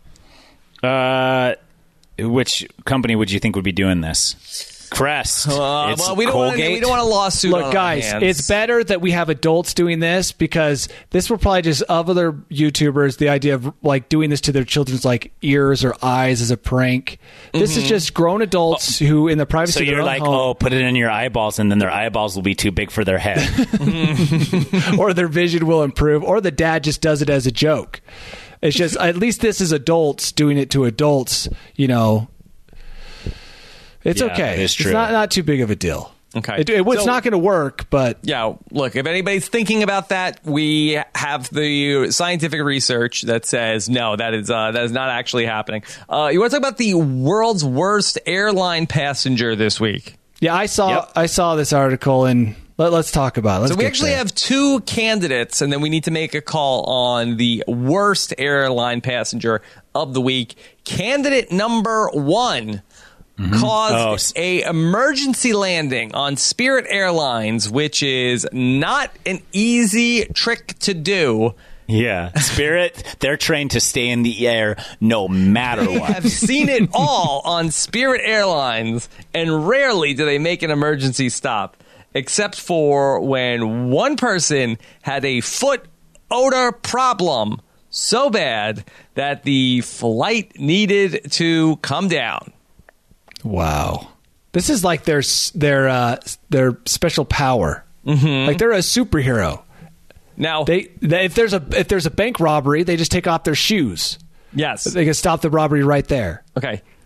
Which company would you think would be doing this? Crest. We don't want a lawsuit. Look, guys, it's better that we have adults doing this because this will probably just of other YouTubers the idea of like doing this to their children's like ears or eyes as a prank. This is just grown adults who, in the privacy of their own home, put it in your eyeballs, and then their eyeballs will be too big for their head, or their vision will improve, or the dad just does it as a joke. It's just at least this is adults doing it to adults, you know. It's okay. It's true. It's not too big of a deal. Okay. It's not going to work, but... Yeah, look, if anybody's thinking about that, we have the scientific research that says, no, that is not actually happening. You want to talk about the world's worst airline passenger this week? Yeah, I saw this article, and let's talk about it. So we actually have 2 candidates, and then we need to make a call on the worst airline passenger of the week. Candidate number 1... caused a emergency landing on Spirit Airlines, which is not an easy trick to do. Yeah. Spirit, they're trained to stay in the air no matter what. I've seen it all on Spirit Airlines, and rarely do they make an emergency stop, except for when one person had a foot odor problem so bad that the flight needed to come down. Wow. This is like their special power. Mm-hmm. Like they're a superhero. Now, if there's a bank robbery, they just take off their shoes. Yes. They can stop the robbery right there. Okay.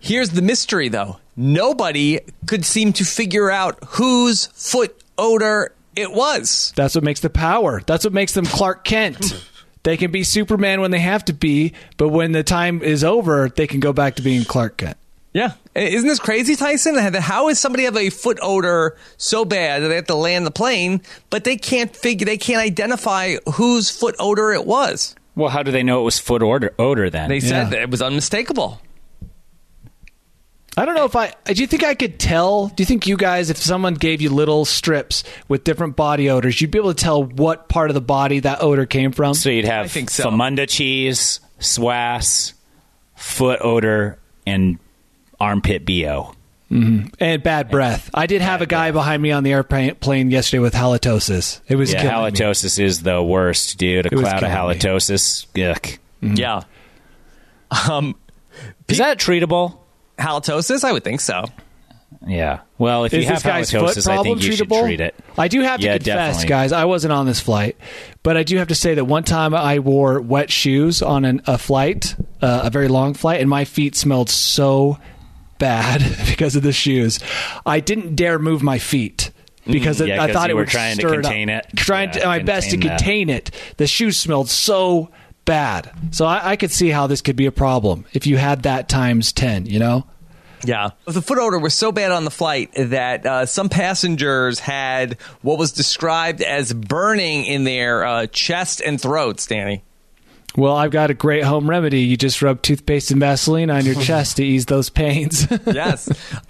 Here's the mystery, though. Nobody could seem to figure out whose foot odor it was. That's what makes the power. That's what makes them Clark Kent. They can be Superman when they have to be, but when the time is over, they can go back to being Clark Kent. Yeah. Isn't this crazy, Tyson? How is somebody have a foot odor so bad that they have to land the plane, but they can't identify whose foot odor it was? Well, how do they know it was foot odor then? They said that it was unmistakable. I don't know do you think I could tell? Do you think you guys, if someone gave you little strips with different body odors, you'd be able to tell what part of the body that odor came from? So you'd have Famunda cheese, swass, foot odor, and armpit BO. Mm-hmm. And bad breath. I did have a guy behind me on the airplane yesterday with halitosis. It was killing halitosis me. Is the worst, dude. A cloud of halitosis. Yuck. Mm-hmm. Yeah. Is that treatable? Halitosis? I would think so. Yeah. Well, if you have halitosis, I think you should treat it. I do have to confess, definitely. guys, I wasn't on this flight, but I do have to say that one time I wore wet shoes on a flight, a very long flight, and my feet smelled so bad because of the shoes. I didn't dare move my feet because I thought it would trying to contain it. Trying my best to contain it. The shoes smelled so bad. So I could see how this could be a problem if you had that times 10, you know? Yeah. The foot odor was so bad on the flight that some passengers had what was described as burning in their chest and throats, Danny. Well, I've got a great home remedy. You just rub toothpaste and Vaseline on your chest to ease those pains. Yes.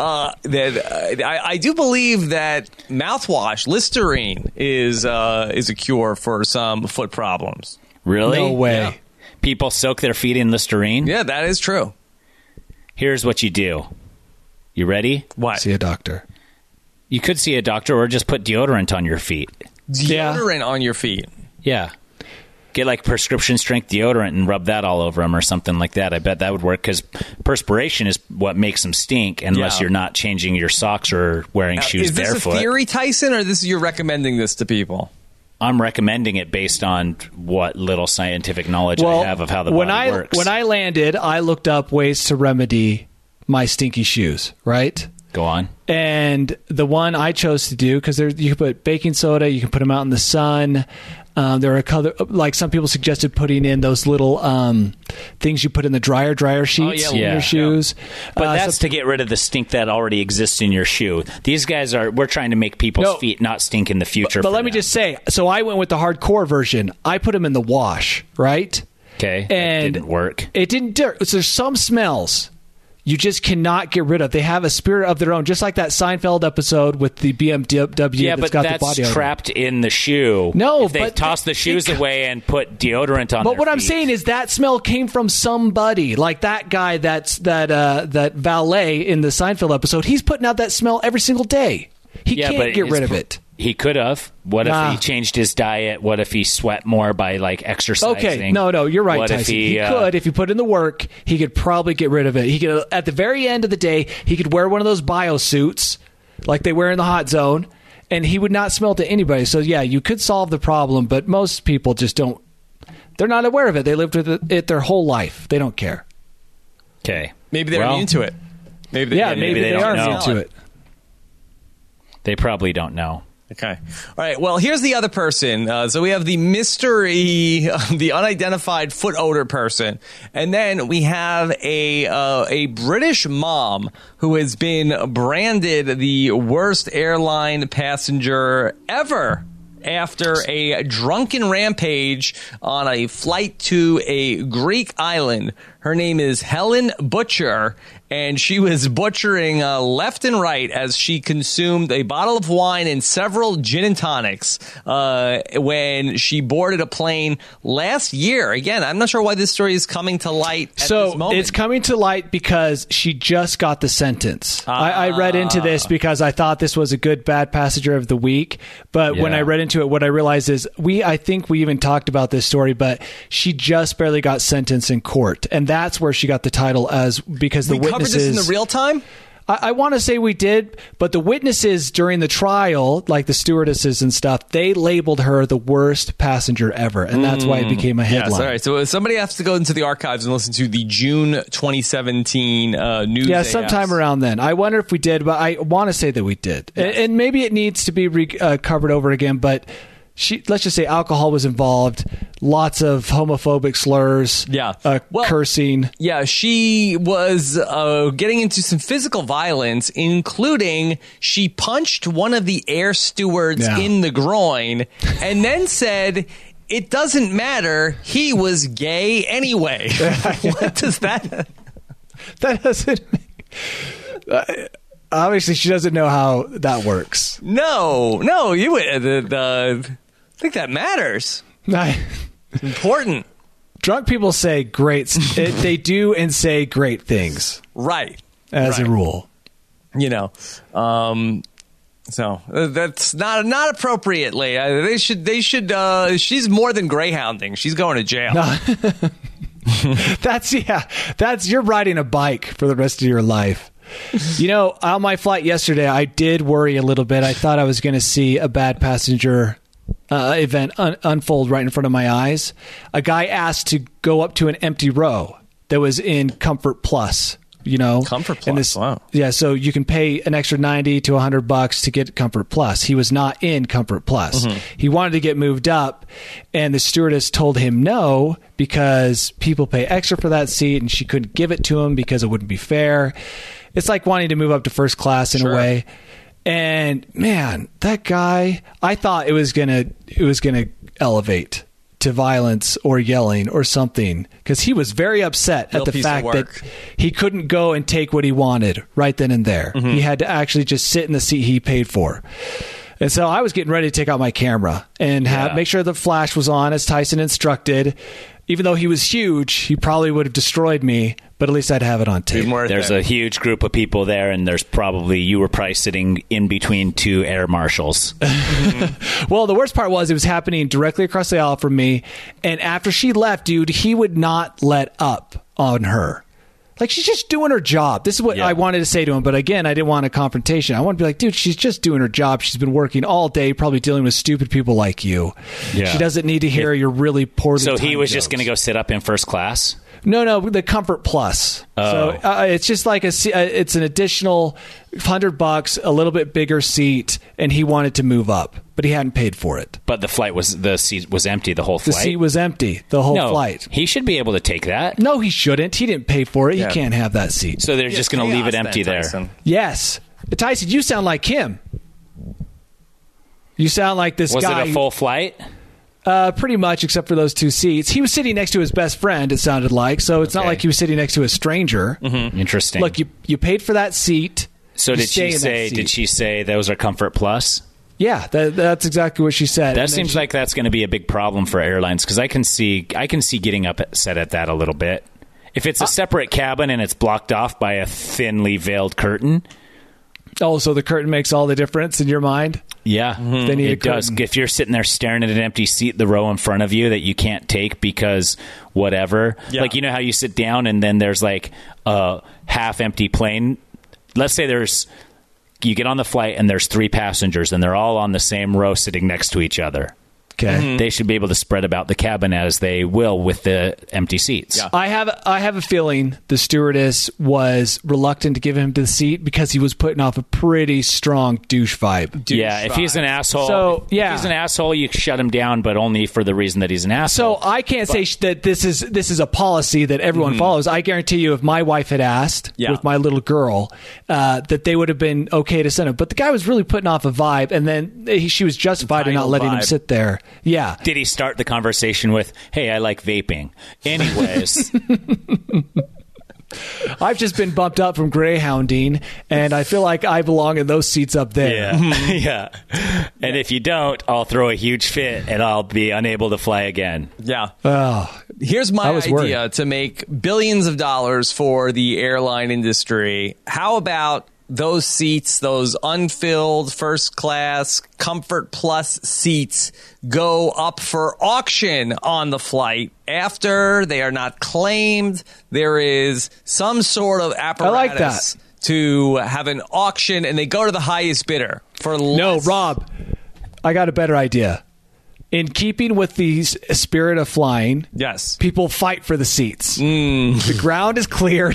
I do believe that mouthwash, Listerine, is a cure for some foot problems. Really? No way. Yeah. People soak their feet in Listerine? Yeah, that is true. Here's what you do. You ready? What? See a doctor. You could see a doctor or just put deodorant on your feet. Deodorant on your feet? Yeah. Get like prescription strength deodorant and rub that all over them or something like that. I bet that would work because perspiration is what makes them stink unless you're not changing your socks or wearing shoes barefoot. Is this a theory, Tyson, or you're recommending this to people? I'm recommending it based on what little scientific knowledge I have of how the body works. When I landed, I looked up ways to remedy my stinky shoes, right? Go on. And the one I chose to do, because you can put baking soda, you can put them out in the sun. There are like some people suggested putting in those little things you put in the dryer sheets in your shoes. But that's to get rid of the stink that already exists in your shoe. These guys we're trying to make people's feet not stink in the future. But let me just say, so I went with the hardcore version. I put them in the wash, right? Okay. And it didn't work. It didn't. So there's some smells you just cannot get rid of. They have a spirit of their own, just like that Seinfeld episode with the BMW that's got the body odor. Trapped in the shoe. No, if they toss the shoes away and put deodorant on. But what feet. I'm saying is that smell came from somebody, like that guy that valet in the Seinfeld episode. He's putting out that smell every single day. He can't get rid of it. He could have. What if he changed his diet? What if he sweat more by like exercising? Okay, no, you're right, Tyson. He could, if he put in the work, he could probably get rid of it. He could, at the very end of the day, he could wear one of those bio suits like they wear in the hot zone, and he would not smell to anybody. So yeah, you could solve the problem, but most people just don't. They're not aware of it. They lived with it their whole life. They don't care. Okay, maybe they're immune to it. Maybe they are immune to it. They probably don't know. Okay. All right. Well, here's the other person. So we have the mystery, the unidentified foot odor person. And then we have a British mom who has been branded the worst airline passenger ever after a drunken rampage on a flight to a Greek island. Her name is Helen Butcher, and she was butchering left and right as she consumed a bottle of wine and several gin and tonics when she boarded a plane last year. Again, I'm not sure why this story is coming to light at this moment. It's coming to light because she just got the sentence. I read into this because I thought this was a good bad passenger of the week, but when I read into it, what I realized is I think we even talked about this story, but she just barely got sentenced in court, and that's where she got the title because the witnesses. Covered this in the real time? I want to say we did, but the witnesses during the trial, like the stewardesses and stuff, they labeled her the worst passenger ever, and that's why it became a headline. Yes, all right. So somebody has to go into the archives and listen to the June 2017 news. Yeah, sometime around then. I wonder if we did, but I want to say that we did. Yes. And maybe it needs to be covered over again, but let's just say alcohol was involved, lots of homophobic slurs, cursing. Yeah, she was getting into some physical violence, including she punched one of the air stewards in the groin and then said, "It doesn't matter, he was gay anyway." What does that... That doesn't... Obviously, she doesn't know how that works. No, you... I think that matters. It's important. Drunk people say they do and say great things. Right. As a rule. You know. So that's not appropriately. They should she's more than greyhounding. She's going to jail. That's you're riding a bike for the rest of your life. You know, on my flight yesterday, I did worry a little bit. I thought I was going to see a bad passenger event unfold right in front of my eyes. A guy asked to go up to an empty row that was in Comfort Plus. You know, Comfort Plus. Wow. Yeah, so you can pay an extra $90 to $100 to get Comfort Plus. He was not in Comfort Plus. He wanted to get moved up, and the stewardess told him no because people pay extra for that seat, and she couldn't give it to him because it wouldn't be fair. It's like wanting to move up to first class in a way. And man, that guy, I thought it was gonna elevate to violence or yelling or something, because he was very upset at the fact that he couldn't go and take what he wanted right then and there. He had to actually just sit in the seat he paid for. And so I was getting ready to take out my camera and make sure the flash was on as Tyson instructed. Even though he was huge, he probably would have destroyed me, but at least I'd have it on tape. There's a huge group of people there, and you were probably sitting in between two air marshals. Well, the worst part was it was happening directly across the aisle from me, and after she left, dude, he would not let up on her. Like, she's just doing her job. This is what I wanted to say to him, but again, I didn't want a confrontation. I want to be like, dude, she's just doing her job. She's been working all day, probably dealing with stupid people like you. Yeah. She doesn't need to hear your really poorly So he was jokes. Just going to go sit up in first class? No, the Comfort Plus. So it's just like it's an additional $100, a little bit bigger seat, and he wanted to move up, but he hadn't paid for it. But the seat was empty the whole flight? The seat was empty the whole flight. He should be able to take that. No, he shouldn't. He didn't pay for it. He can't have that seat. So they're just going to leave it empty there. Yes. Tyson, you sound like him. You sound like this guy. Was it a full flight? Pretty much, except for those two seats. He was sitting next to his best friend, it sounded like, so it's not like he was sitting next to a stranger. Interesting. Look, you paid for that seat. So did she say those are Comfort Plus? Yeah, that's exactly what she said. That seems like that's going to be a big problem for airlines, because I can see getting upset at that a little bit. If it's a separate cabin and it's blocked off by a thinly veiled curtain. Oh, so the curtain makes all the difference in your mind? Yeah, it does. If you're sitting there staring at an empty seat, the row in front of you that you can't take because whatever. Yeah. Like, you know how you sit down and then there's like a half-empty plane. Let's say you get on the flight and there's 3 passengers and they're all on the same row sitting next to each other. Okay. They should be able to spread about the cabin as they will with the empty seats. Yeah. I have a feeling the stewardess was reluctant to give him the seat because he was putting off a pretty strong douche vibe. If he's an asshole, you shut him down, but only for the reason that he's an asshole. So I can't say that this is a policy that everyone follows. I guarantee you, if my wife had asked with my little girl, that they would have been okay to send him. But the guy was really putting off a vibe, and then she was justified in not letting him sit there. Yeah. Did he start the conversation with, "Hey, I like vaping"? Anyways. I've just been bumped up from greyhounding, and I feel like I belong in those seats up there. Yeah. And if you don't, I'll throw a huge fit, and I'll be unable to fly again. Yeah. Here's my idea to make billions of dollars for the airline industry. How about those seats, those unfilled first class Comfort Plus seats, go up for auction on the flight after they are not claimed? There is some sort of apparatus to have an auction, and they go to the highest bidder for No, less. Rob, I got a better idea. In keeping with the spirit of flying, Yes. people fight for the seats. The ground is cleared.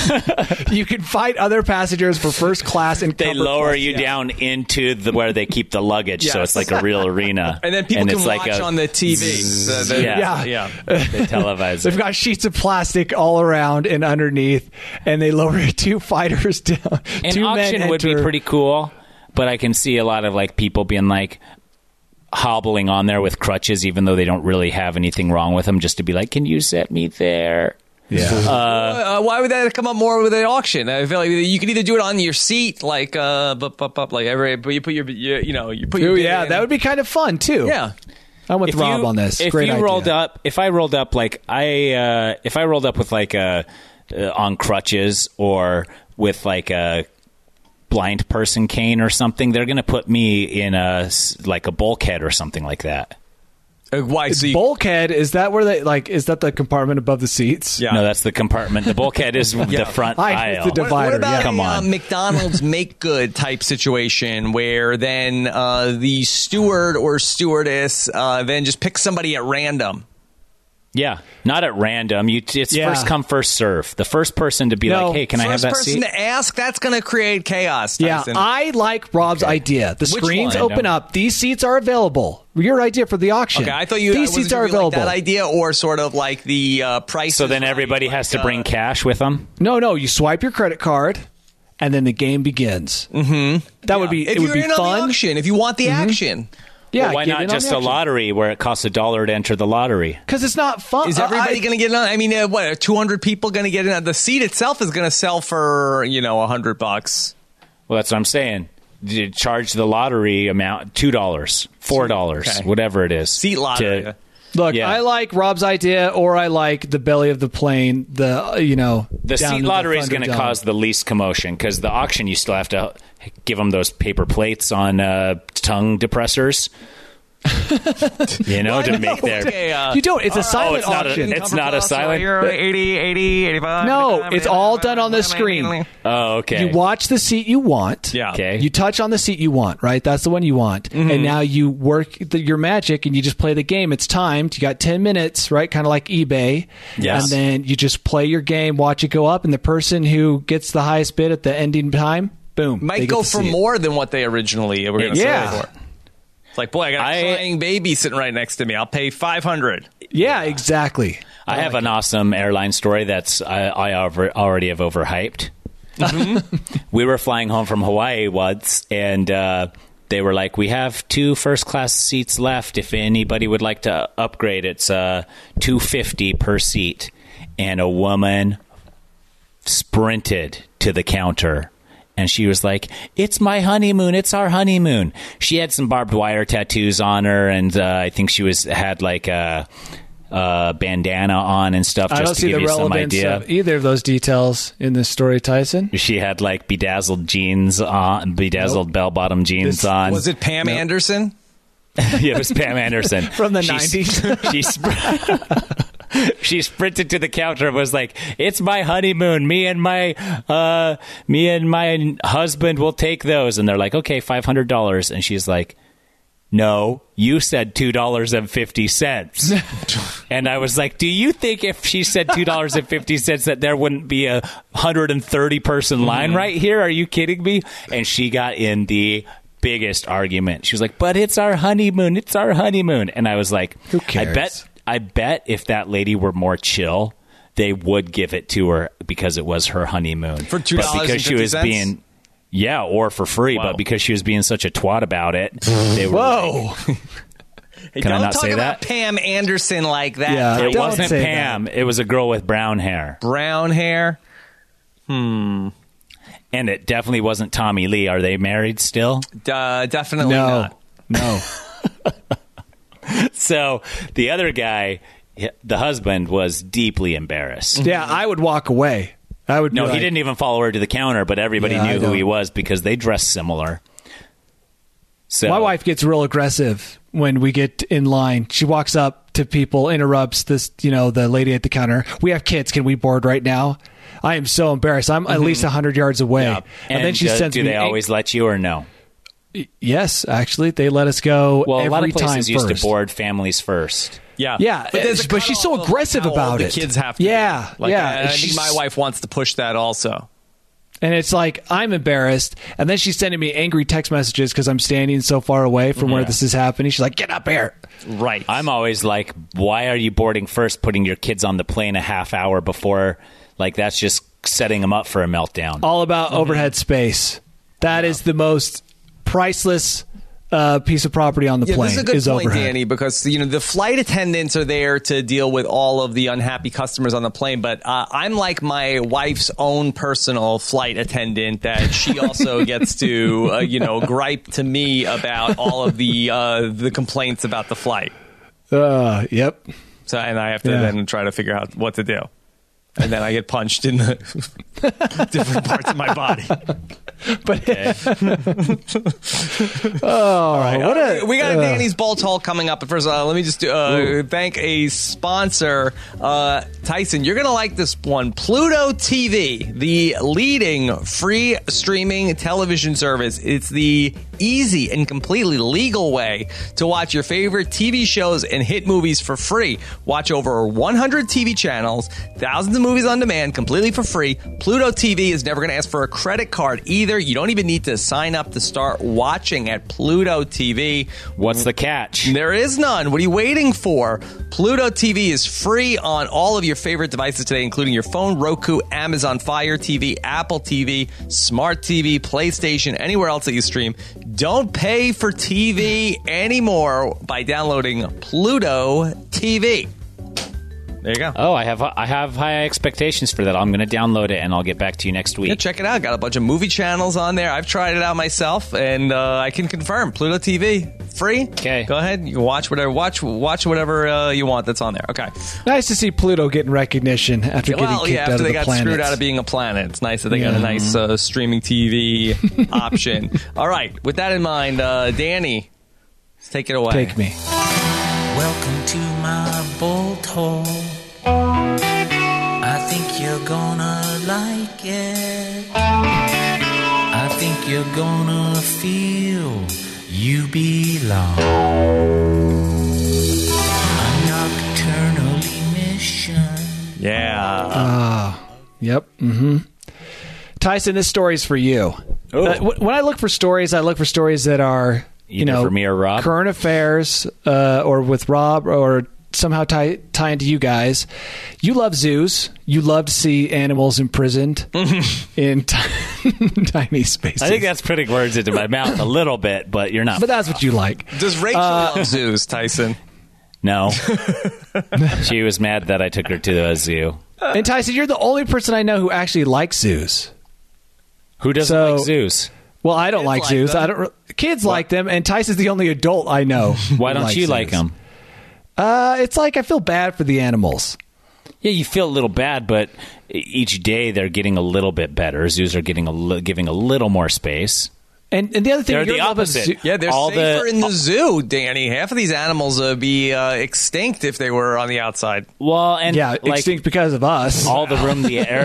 You can fight other passengers for first class and They comfort lower plus. you down into where they keep the luggage, so Yes. it's like a real arena. And then people can it's watch like on the TV. Yeah. They televise They've it. got sheets of plastic all around and underneath, and they lower two fighters down. An Two men auction would be enter. pretty cool, but I can see a lot of like people being like hobbling on there with crutches, even though they don't really have anything wrong with them, just to be like, "Can you set me there?" Yeah. Why would that come up more with an auction? I feel like you could either do it on your seat, like like but you put your you put your Ooh, bid yeah, in. that would be kind of fun too. yeah. I'm with Rob on this. If Great you idea. rolled up, if I rolled up like if I rolled up with like on crutches or with like a blind person cane or something, they're going to put me in a bulkhead or something like that. Why? It's So you, bulkhead. Is that where they like? Is that the compartment above the seats? Yeah. No, that's the compartment. The bulkhead is the front I- it's aisle. the divider, what about yeah. Come a on. McDonald's make good type situation where then the steward or stewardess then just picks somebody at random? Yeah, not at random. It's Yeah. first come, first serve. The first person to be No, like, "Hey, can I have First that person seat?" to ask, that's going to create chaos. Yeah, Tyson. I like Rob's idea. The Which screens one? open up. These seats are available. Your idea for the auction. Okay, I thought you. These seats are like available. that idea, or sort of like the price. So then everybody has to bring cash with them. No, you swipe your credit card, and then the game begins. Mm-hmm. That would be. If It would you're be in on the fun. auction, if you want the action, Yeah, Well, why get not in on just the a action. lottery where it costs $1 to enter the lottery? Because it's not fun. is everybody going to get in? I mean, what? Are 200 people going to get in? The seat itself is going to sell for $100. Well, that's what I'm saying. You charge the lottery amount $2, $4, Okay. whatever it is. Seat lottery. to- Look, Yeah. I like Rob's idea, or I like the belly of the plane. The The down seat in the lottery is going to Thunderdome. cause the least commotion because the auction, you still have to give them those paper plates on tongue depressors. To make their. Okay, You don't. It's a silent it's not a- auction. it's not a silent. 80, 85. No, it's all done on the screen. Oh, okay. You watch the seat you want. Yeah. Okay. You touch on the seat you want, right? That's the one you want. And now you work your magic and you just play the game. It's timed. You got 10 minutes, right? Kind of like eBay. Yes. And then you just play your game, watch it go up, and the person who gets the highest bid at the ending time, boom. they Might get go the for seat. more than what they originally were going to Yeah. sell for. It's like, boy, I got a crying baby sitting right next to me. I'll pay $500. Yeah, exactly. I have an awesome airline story that's I already have overhyped. We were flying home from Hawaii once, and they were like, "We have 2 first-class seats left. If anybody would like to upgrade, it's $250 per seat." And a woman sprinted to the counter. And she was like, "It's my honeymoon. It's our honeymoon." She had some barbed wire tattoos on her, and I think she had like a bandana on and stuff, I don't just to see give the you some relevance idea. of either of those details in this story, Tyson. She had like bedazzled jeans on, bedazzled bell-bottom jeans on. Was it Pam Anderson? Yeah, it was Pam Anderson From the 90s. She sprinted to the counter and was like, "It's my honeymoon. Me and my husband will take those." And they're like, "Okay, $500." And she's like, "No, you said $2.50." And I was like, "Do you think if she said $2.50 that there wouldn't be a 130 person line right here? Are you kidding me?" And she got in the biggest argument. She was like, "But it's our honeymoon. It's our honeymoon." And I was like, Who cares? I bet if that lady were more chill, they would give it to her because it was her honeymoon. For But because she was $2.50? being, yeah, or for free. Wow. But because she was being such a twat about it, they were like, Whoa. Hey, Can I don't not talk say about that? Pam Anderson like that. Yeah. it Don't wasn't say Pam. It was a girl with brown hair. Brown hair. And it definitely wasn't Tommy Lee. Are they married still? Definitely No. not. No. So the other guy, the husband, was deeply embarrassed. Yeah, I would walk away. I would. No, be he like, didn't even follow her to the counter, but everybody Yeah, I knew who know. he was because they dressed similar. So My wife gets real aggressive when we get in line. She walks up to people, interrupts this, the lady at the counter. We have kids. Can we board right now? I am so embarrassed. I'm at least 100 yards away. Yeah. And then she sends me. Do they always let you or no? Yes, actually, they let us go. Well, every a lot of places time used first. to board families first. Yeah, but she's so aggressive about the it. kids have to. Yeah, be. yeah. I think my wife wants to push that also. And it's like, I'm embarrassed. And then she's sending me angry text messages because I'm standing so far away from where this is happening. She's like, get up here. Right. I'm always like, why are you boarding first, putting your kids on the plane a half hour before? Like, that's just setting them up for a meltdown. All about overhead space. That is the most priceless piece of property on the plane. This is a good point, overhead. Danny, because the flight attendants are there to deal with all of the unhappy customers on the plane. But I'm like my wife's own personal flight attendant that she also gets to gripe to me about all of the complaints about the flight. Yep. So and I have to then try to figure out what to do. And then I get punched in the different parts of my body. But We got Danny's Bolt Hole coming up. But first, let me just thank a sponsor, Tyson. You're going to like this one. Pluto TV, the leading free streaming television service. It's the easy and completely legal way to watch your favorite TV shows and hit movies for free. Watch over 100 TV channels, thousands of movies on demand, completely for free. Pluto TV is never going to ask for a credit card either. You don't even need to sign up to start watching at Pluto TV. What's the catch? There is none. What are you waiting for? Pluto TV is free on all of your favorite devices today, including your phone, Roku, Amazon Fire TV, Apple TV, Smart TV, PlayStation, anywhere else that you stream. Don't pay for TV anymore by downloading Pluto TV. There you go. Oh, I have high expectations for that. I'm going to download it, and I'll get back to you next week. Yeah, check it out. Got a bunch of movie channels on there. I've tried it out myself, and I can confirm Pluto TV free. Okay, go ahead. You can watch whatever you want that's on there. Okay. Nice to see Pluto getting recognition after getting kicked out of the planet. After they got screwed out of being a planet. It's nice that they got a nice streaming TV option. All right. With that in mind, Danny, let's take it away. Take me. Welcome to my bolt hole. I think you're gonna like it. I think you're gonna feel you belong. A nocturnal emission. Yeah. Yep. Mm-hmm. Tyson, this story's for you. When I look for stories, I look for stories that are for me or Rob? Current affairs, or with Rob, or somehow tie into you guys. You love zoos. You love to see animals imprisoned in tiny spaces. I think that's putting words into my mouth a little bit, but you're not. But that's what you like. Does Rachel love zoos, Tyson? No. She was mad that I took her to a zoo. And Tyson, you're the only person I know who actually likes zoos. Who doesn't like zoos? Well, I don't like zoos. Kids like them, and Tyson's the only adult I know. Why don't you like them? It's like I feel bad for the animals. Yeah, you feel a little bad, but each day they're getting a little bit better. Zoos are giving a little more space. And the other thing, they're the opposite. Yeah, they're safer in the zoo, Danny. Half of these animals would be extinct if they were on the outside. Well, and extinct because of us. All the room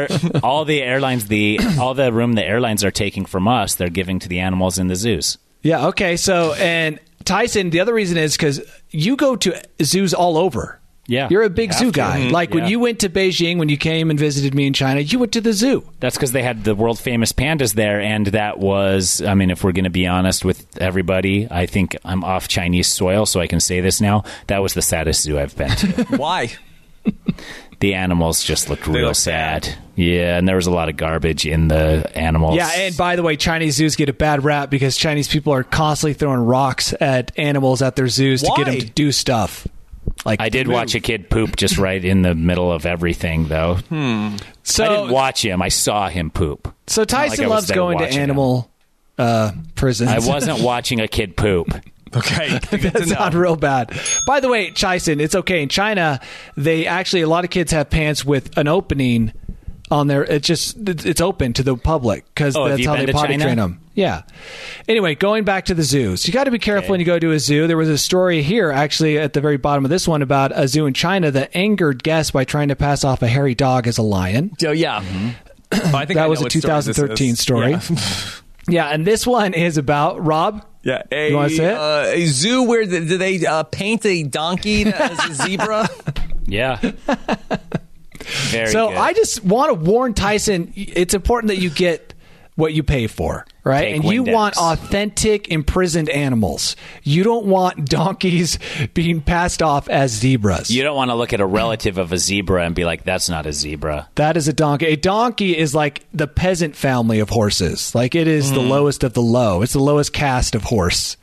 the airlines are taking from us, they're giving to the animals in the zoos. Yeah. Okay. So, and Tyson, the other reason is because you go to zoos all over. Yeah. You're a big zoo guy. Like when you went to Beijing, when you came and visited me in China, you went to the zoo. That's because they had the world famous pandas there. And that was, I mean, if we're going to be honest with everybody, I think I'm off Chinese soil, so I can say this now. That was the saddest zoo I've been to. Why? The animals just looked real sad. Yeah, and there was a lot of garbage in the animals. Yeah, and by the way, Chinese zoos get a bad rap because Chinese people are constantly throwing rocks at animals at their zoos to get them to do stuff. Like I did watch a kid poop just right in the middle of everything, though. So I didn't watch him. I saw him poop. So Tyson loves going to animal prisons. I wasn't watching a kid poop. Okay. That sounds real bad. By the way, Tyson, it's okay. In China, they actually, a lot of kids have pants with an opening on there. It's open to the public because have that's you how been they to potty China? train them. Yeah. Anyway, going back to the zoos, you got to be careful when you go to a zoo. There was a story here, actually, at the very bottom of this one about a zoo in China that angered guests by trying to pass off a hairy dog as a lion. So, yeah. I think That I was know a what story this 2013 is. story. Yeah. Yeah, and this one is about Rob. Yeah, You wanna say it? a zoo where do they paint a donkey as a zebra? Yeah. Very So good. I just want to warn Tyson, it's important that you get what you pay for, right? Take and you Windex. want authentic imprisoned animals. You don't want donkeys being passed off as zebras. You don't want to look at a relative of a zebra and be like, that's not a zebra. That is a donkey. A donkey is like the peasant family of horses. Like it is the lowest of the low. It's the lowest caste of horse.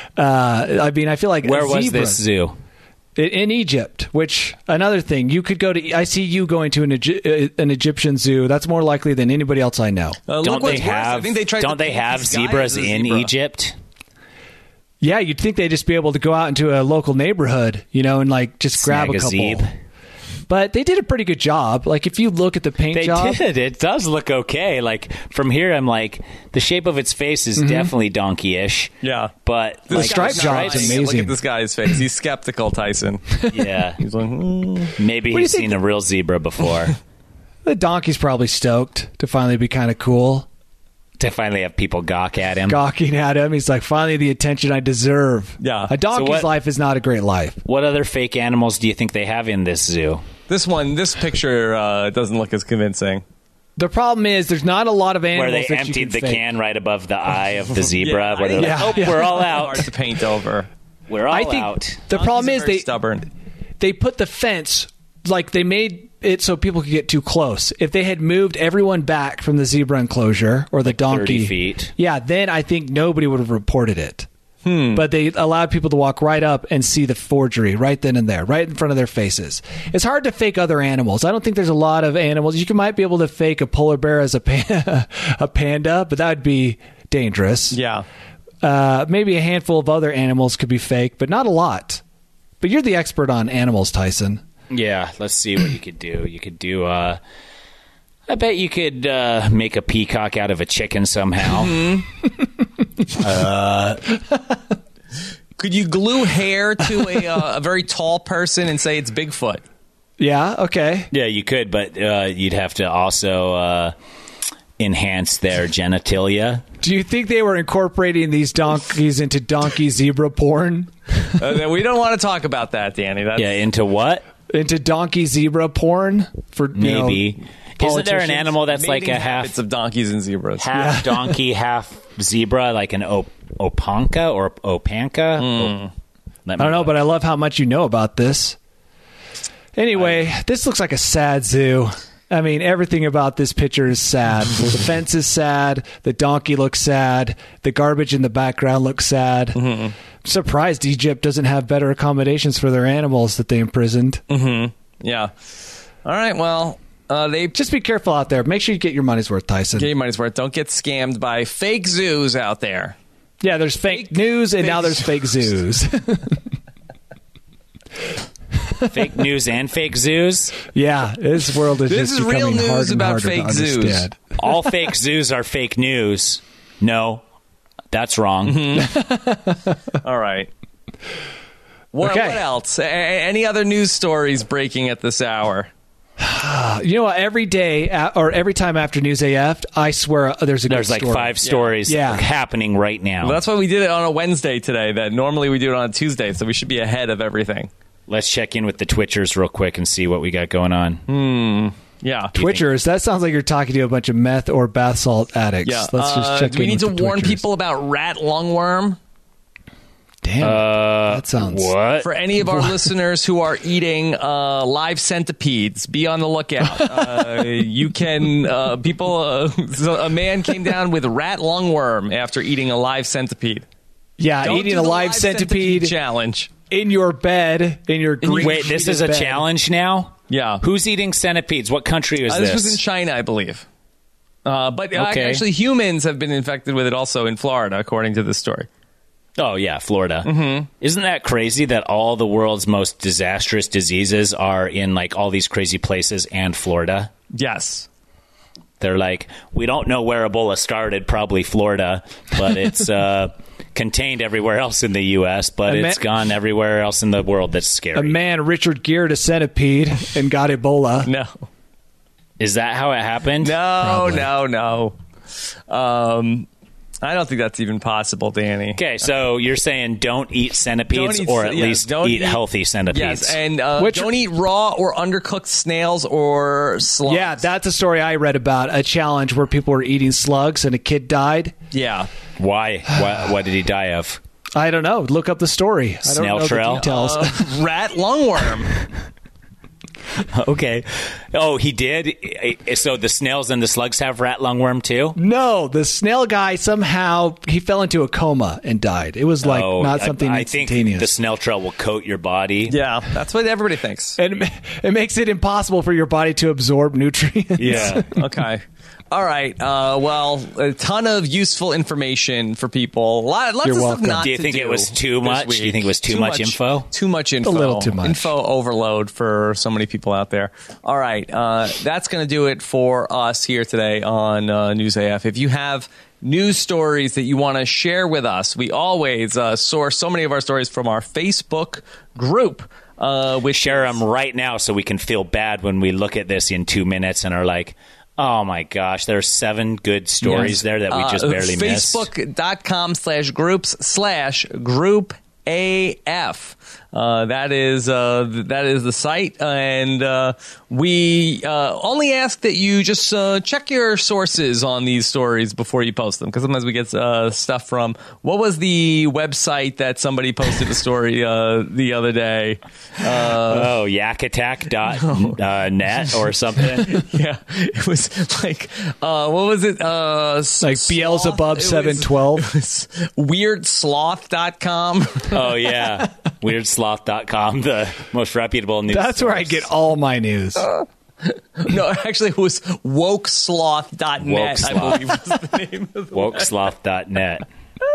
I mean, I feel like Where a was zebra- this zoo? In Egypt, which another thing, you could go to. I see you going to an Egyptian zoo. That's more likely than anybody else I know. Look Don't what's they worse. I have? think they tried Don't to they paint have this guy zebras as a in zebra. Egypt? Yeah, you'd think they'd just be able to go out into a local neighborhood, and like just grab a Snag a couple. zebe. But they did a pretty good job. Like if you look at the paint They job, did. It does look okay. Like from here, I'm like, the shape of its face is definitely donkey-ish. Yeah. But The like, stripe the job's stripes- amazing. Look at this guy's face. He's skeptical, Tyson. Yeah. He's like, Maybe What do you he's think- seen a real zebra before. the donkey's probably stoked to finally be kind of cool, To finally have people gawk at him. gawking at him. He's like, finally the attention I deserve. Yeah. A donkey's So what- life is not a great life. What other fake animals do you think they have in this zoo? this picture doesn't look as convincing. The problem is there's not a lot of animals Where they that you emptied can the fake. can right above the eye of the zebra. Where they're Yeah. like, oh, Yeah. we're all Hard out. to paint over. We're all I think out. the problem Donkeys is are very they stubborn. they put the fence, like they made it so people could get too close. If they had moved everyone back from the zebra enclosure or the donkey 30 feet. yeah, then I think nobody would have reported it. But they allowed people to walk right up and see the forgery right then and there, right in front of their faces. It's hard to fake other animals. I don't think there's a lot of animals. You might be able to fake a polar bear as a panda, but that would be dangerous. Yeah. Maybe a handful of other animals could be fake, but not a lot. But you're the expert on animals, Tyson. Yeah, let's see what you could do. You could do, I bet you could make a peacock out of a chicken somehow. Could you glue hair to a very tall person and say it's Bigfoot? Yeah, okay. Yeah, you could, but you'd have to also enhance their genitalia. Do you think they were incorporating these donkeys into donkey zebra porn? We don't want to talk about that, Danny. That's, Yeah, into what? Into donkey zebra porn? For Maybe. Isn't there an politicians? animal that's like mating a habits of donkeys and zebras. half donkey, half zebra, like an opanka or opanka? I don't know, but I love how much you know about this. Anyway, this looks like a sad zoo. I mean, everything about this picture is sad. The fence is sad. The donkey looks sad. The garbage in the background looks sad. I'm surprised Egypt doesn't have better accommodations for their animals that they imprisoned. Yeah. All right. Well, they Just be careful out there. Make sure you get your money's worth, Tyson. get your money's worth. Don't get scammed by fake zoos out there. Yeah, there's fake news, and now there's fake zoos. Fake news and fake zoos. Yeah, this world is This just is real becoming news harder and about harder fake to zoos. understand. All fake zoos are fake news. No, that's wrong. All right. What Okay. else? Any other news stories breaking at this hour? You know what? Every day or every time after News AF, I swear there's a good There's like story. 5 stories Yeah. happening right now. Well, that's why we did it on a Wednesday today. That normally we do it on a Tuesday, so we should be ahead of everything. Let's check in with the Twitchers real quick and see what we got going on. Yeah. Twitchers. That sounds like you're talking to a bunch of meth or bath salt addicts. Yeah. Let's just check do we in need to with the warn Twitchers. people about rat lungworm? Damn, that sounds. What? For any of our listeners who are eating live centipedes, be on the lookout. You can, so a man came down with rat lungworm after eating a live centipede. Yeah, Don't eating do a the live centipede challenge. in your bed, in your green Wait, this is a bed. challenge now? Yeah. Who's eating centipedes? What country is This was in China, I believe. But Okay. actually, humans have been infected with it also in Florida, according to this story. Oh, yeah, Florida. Mm-hmm. Isn't that crazy that all the world's most disastrous diseases are in like all these crazy places and Florida? Yes. They're like, we don't know where Ebola started, probably Florida, but it's contained everywhere else in the U.S., but it's gone everywhere else in the world. That's scary. A man, Richard Geared a centipede and got Ebola. No. Is that how it happened? No. I don't think that's even possible, Danny. Okay, so you're saying don't eat centipedes, or at least eat healthy centipedes. Yes, and don't eat raw or undercooked snails or slugs. Yeah, that's a story I read about, a challenge where people were eating slugs and a kid died. Yeah. Why? What did he die of? I don't know. Look up the story. Snail I don't know trail? the details. Rat lungworm. Okay. Oh, he did? So the snails and the slugs have rat lungworm too? No, the snail guy somehow, he fell into a coma and died. It was like not something I instantaneous. think the snail trail will coat your body. Yeah, that's what everybody thinks. And it makes it impossible for your body to absorb nutrients. Yeah. Okay. All right. Well, a ton of useful information for people. Lots You're of stuff welcome. not Do you to think it was too this much? week. Do you think it was too much info? Too much info. A little too much. Info overload for so many people out there. All right. That's going to do it for us here today on News AF. If you have news stories that you want to share with us, we always source so many of our stories from our Facebook group. We share them right now so we can feel bad when we look at this in 2 minutes and are like, oh my gosh, there's 7 good stories there that we just barely missed. Facebook.com/groups/group AF. That is the site, and we only ask that you just check your sources on these stories before you post them, because sometimes we get stuff from, what was the website that somebody posted a story the other day? Yakattack.net or something. Yeah, it was like what was it? Like Beelzebub 712. It was WeirdSloth.com. Oh yeah, WeirdSloth.com, the most reputable news. That's where I get all my news. No, actually, it was WokeSloth.net. I believe was the name of the WokeSloth.net.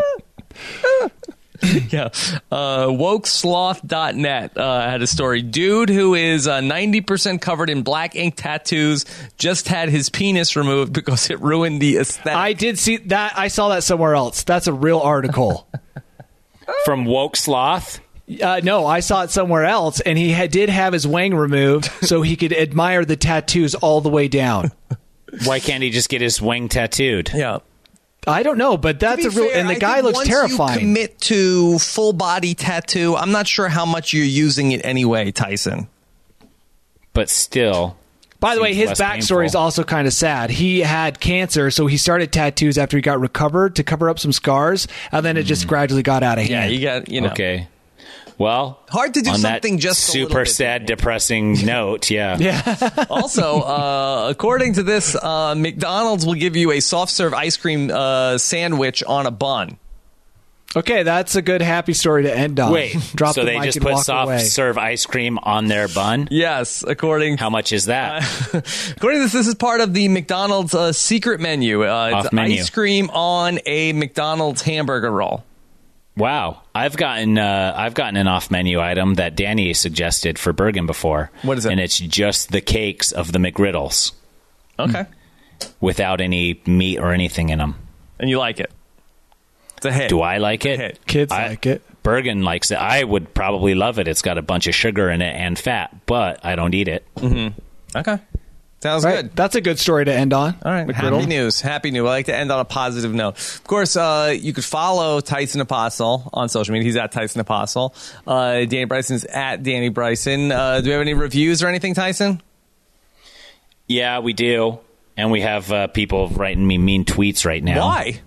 Yeah. WokeSloth.net had a story. Dude who is 90% covered in black ink tattoos just had his penis removed because it ruined the aesthetic. I did see that. I saw that somewhere else. That's a real article. From Woke Sloth? No, I saw it somewhere else, and he did have his wang removed so he could admire the tattoos all the way down. Why can't he just get his wing tattooed? Yeah. I don't know, but that's a real. Fair, And the I guy think looks once terrifying. You commit to full body tattoo, I'm not sure how much you're using it anyway, Tyson. But still. By the way, his less backstory is painful. also kind of sad. He had cancer, so he started tattoos after he got recovered to cover up some scars, and then it just gradually got out of hand. Yeah, you got, you know. Okay. Well, Hard to do on something that just a little super bit sad, depressing note. Yeah. Also, according to this, McDonald's will give you a soft serve ice cream sandwich on a bun. Okay, that's a good happy story to end on. Wait, Drop so the they mic just and put walk soft away. serve ice cream on their bun? Yes, according How much is that? according to this is part of the McDonald's secret menu. It's Off menu. ice cream on a McDonald's hamburger roll. Wow. I've gotten an off menu item that Danny suggested for Bergen before. What is it? And it's just the cakes of the McGriddles Okay, without any meat or anything in them. and you like it? It's a hit. Do I like it? Hit. Kids like it. Bergen likes it. I would probably love it. It's got a bunch of sugar in it and fat, but I don't eat it. Okay, sounds Right? good. That's a good story to end on. All right, McGriddle. happy news. I like to end on a positive note. Of course, you could follow Tyson Apostle on social media. He's at Tyson Apostle. Danny Bryson's at Danny Bryson. Do we have any reviews or anything, Tyson? Yeah, we do. And we have people writing me mean tweets right now. Why?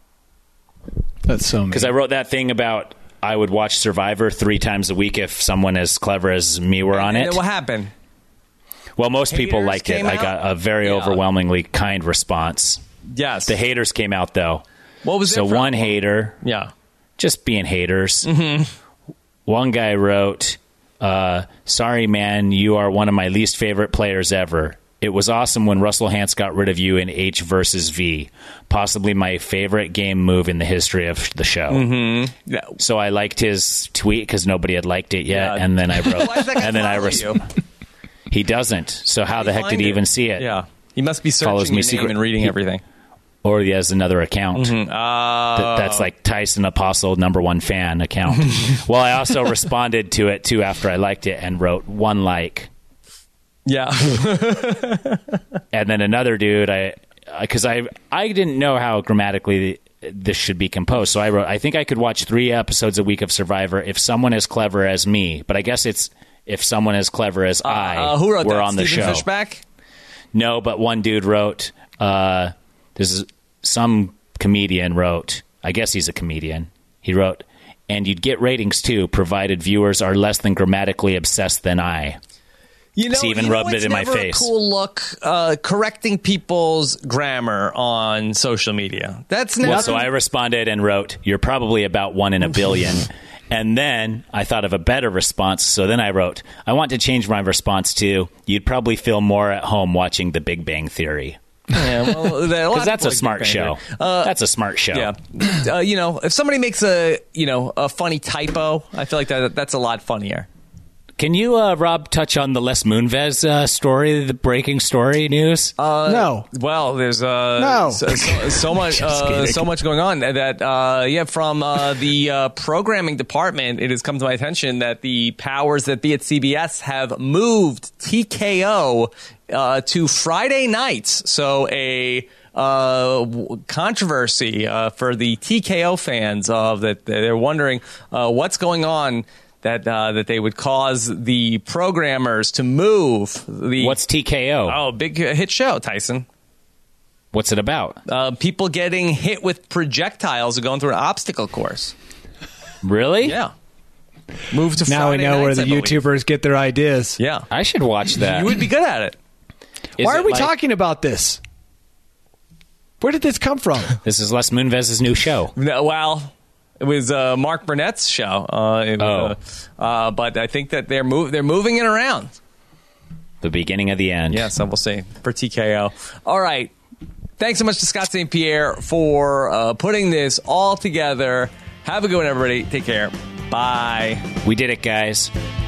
That's so mean. Because I wrote that thing about I would watch Survivor 3 times a week if someone as clever as me were on And it. then what happened? Well, most people Haters liked it. came I out? got a very Yeah. overwhelmingly kind response. Yes. The haters came out, though. What was So their one problem? hater, Yeah. just being haters. One guy wrote, sorry, man, you are one of my least favorite players ever. It was awesome when Russell Hantz got rid of you in H versus V. Possibly my favorite game move in the history of the show. Yeah. So I liked his tweet because nobody had liked it yet, Yeah. and then I wrote, Why is that guy and then I follow you? He doesn't. So how the heck did find he it? even see it? Yeah. He must be Follows searching me your name and reading everything. Or he has another account. That's like Tyson Apostle #1 fan account. Well, I also responded to it, too, after I liked it and wrote 1 like. Yeah. And then another dude, because I didn't know how grammatically this should be composed. So I wrote, I think I could watch 3 episodes a week of Survivor if someone as clever as me. But I guess it's if someone as clever as I who wrote were that? on the Stephen show. Fishback? No, but one dude wrote, this is some comedian wrote, I guess he's a comedian. He wrote, and you'd get ratings too, provided viewers are less than grammatically obsessed than I. Steven rubbed it in my face. A cool look, correcting people's grammar on social media. That's never. Well, so I responded and wrote, "You're probably about 1 in a billion." And then I thought of a better response. So then I wrote, "I want to change my response to, you'd probably feel more at home watching The Big Bang Theory." Yeah, well, because that's a smart show. That's a smart show. Yeah, if somebody makes a funny typo, I feel like that's a lot funnier. Can you, Rob, touch on the Les Moonves story, the breaking story news? No. Well, there's No. so much going on that from the programming department, it has come to my attention that the powers that be at CBS have moved TKO to Friday nights. So a controversy for the TKO fans that they're wondering what's going on. That they would cause the programmers to move the. What's TKO? Oh, big hit show, Tyson. What's it about? People getting hit with projectiles going through an obstacle course. Really? Yeah. Move to now Friday we know where nights, the YouTubers get their ideas. Yeah, I should watch that. You would be good at it. Why are we talking about this? Where did this come from? This is Les Moonves' new show. No, well. It was Mark Burnett's show. But I think that they're moving it around. The beginning of the end. Yeah, so we'll see for TKO. All right. Thanks so much to Scott St. Pierre for putting this all together. Have a good one, everybody. Take care. Bye. We did it, guys.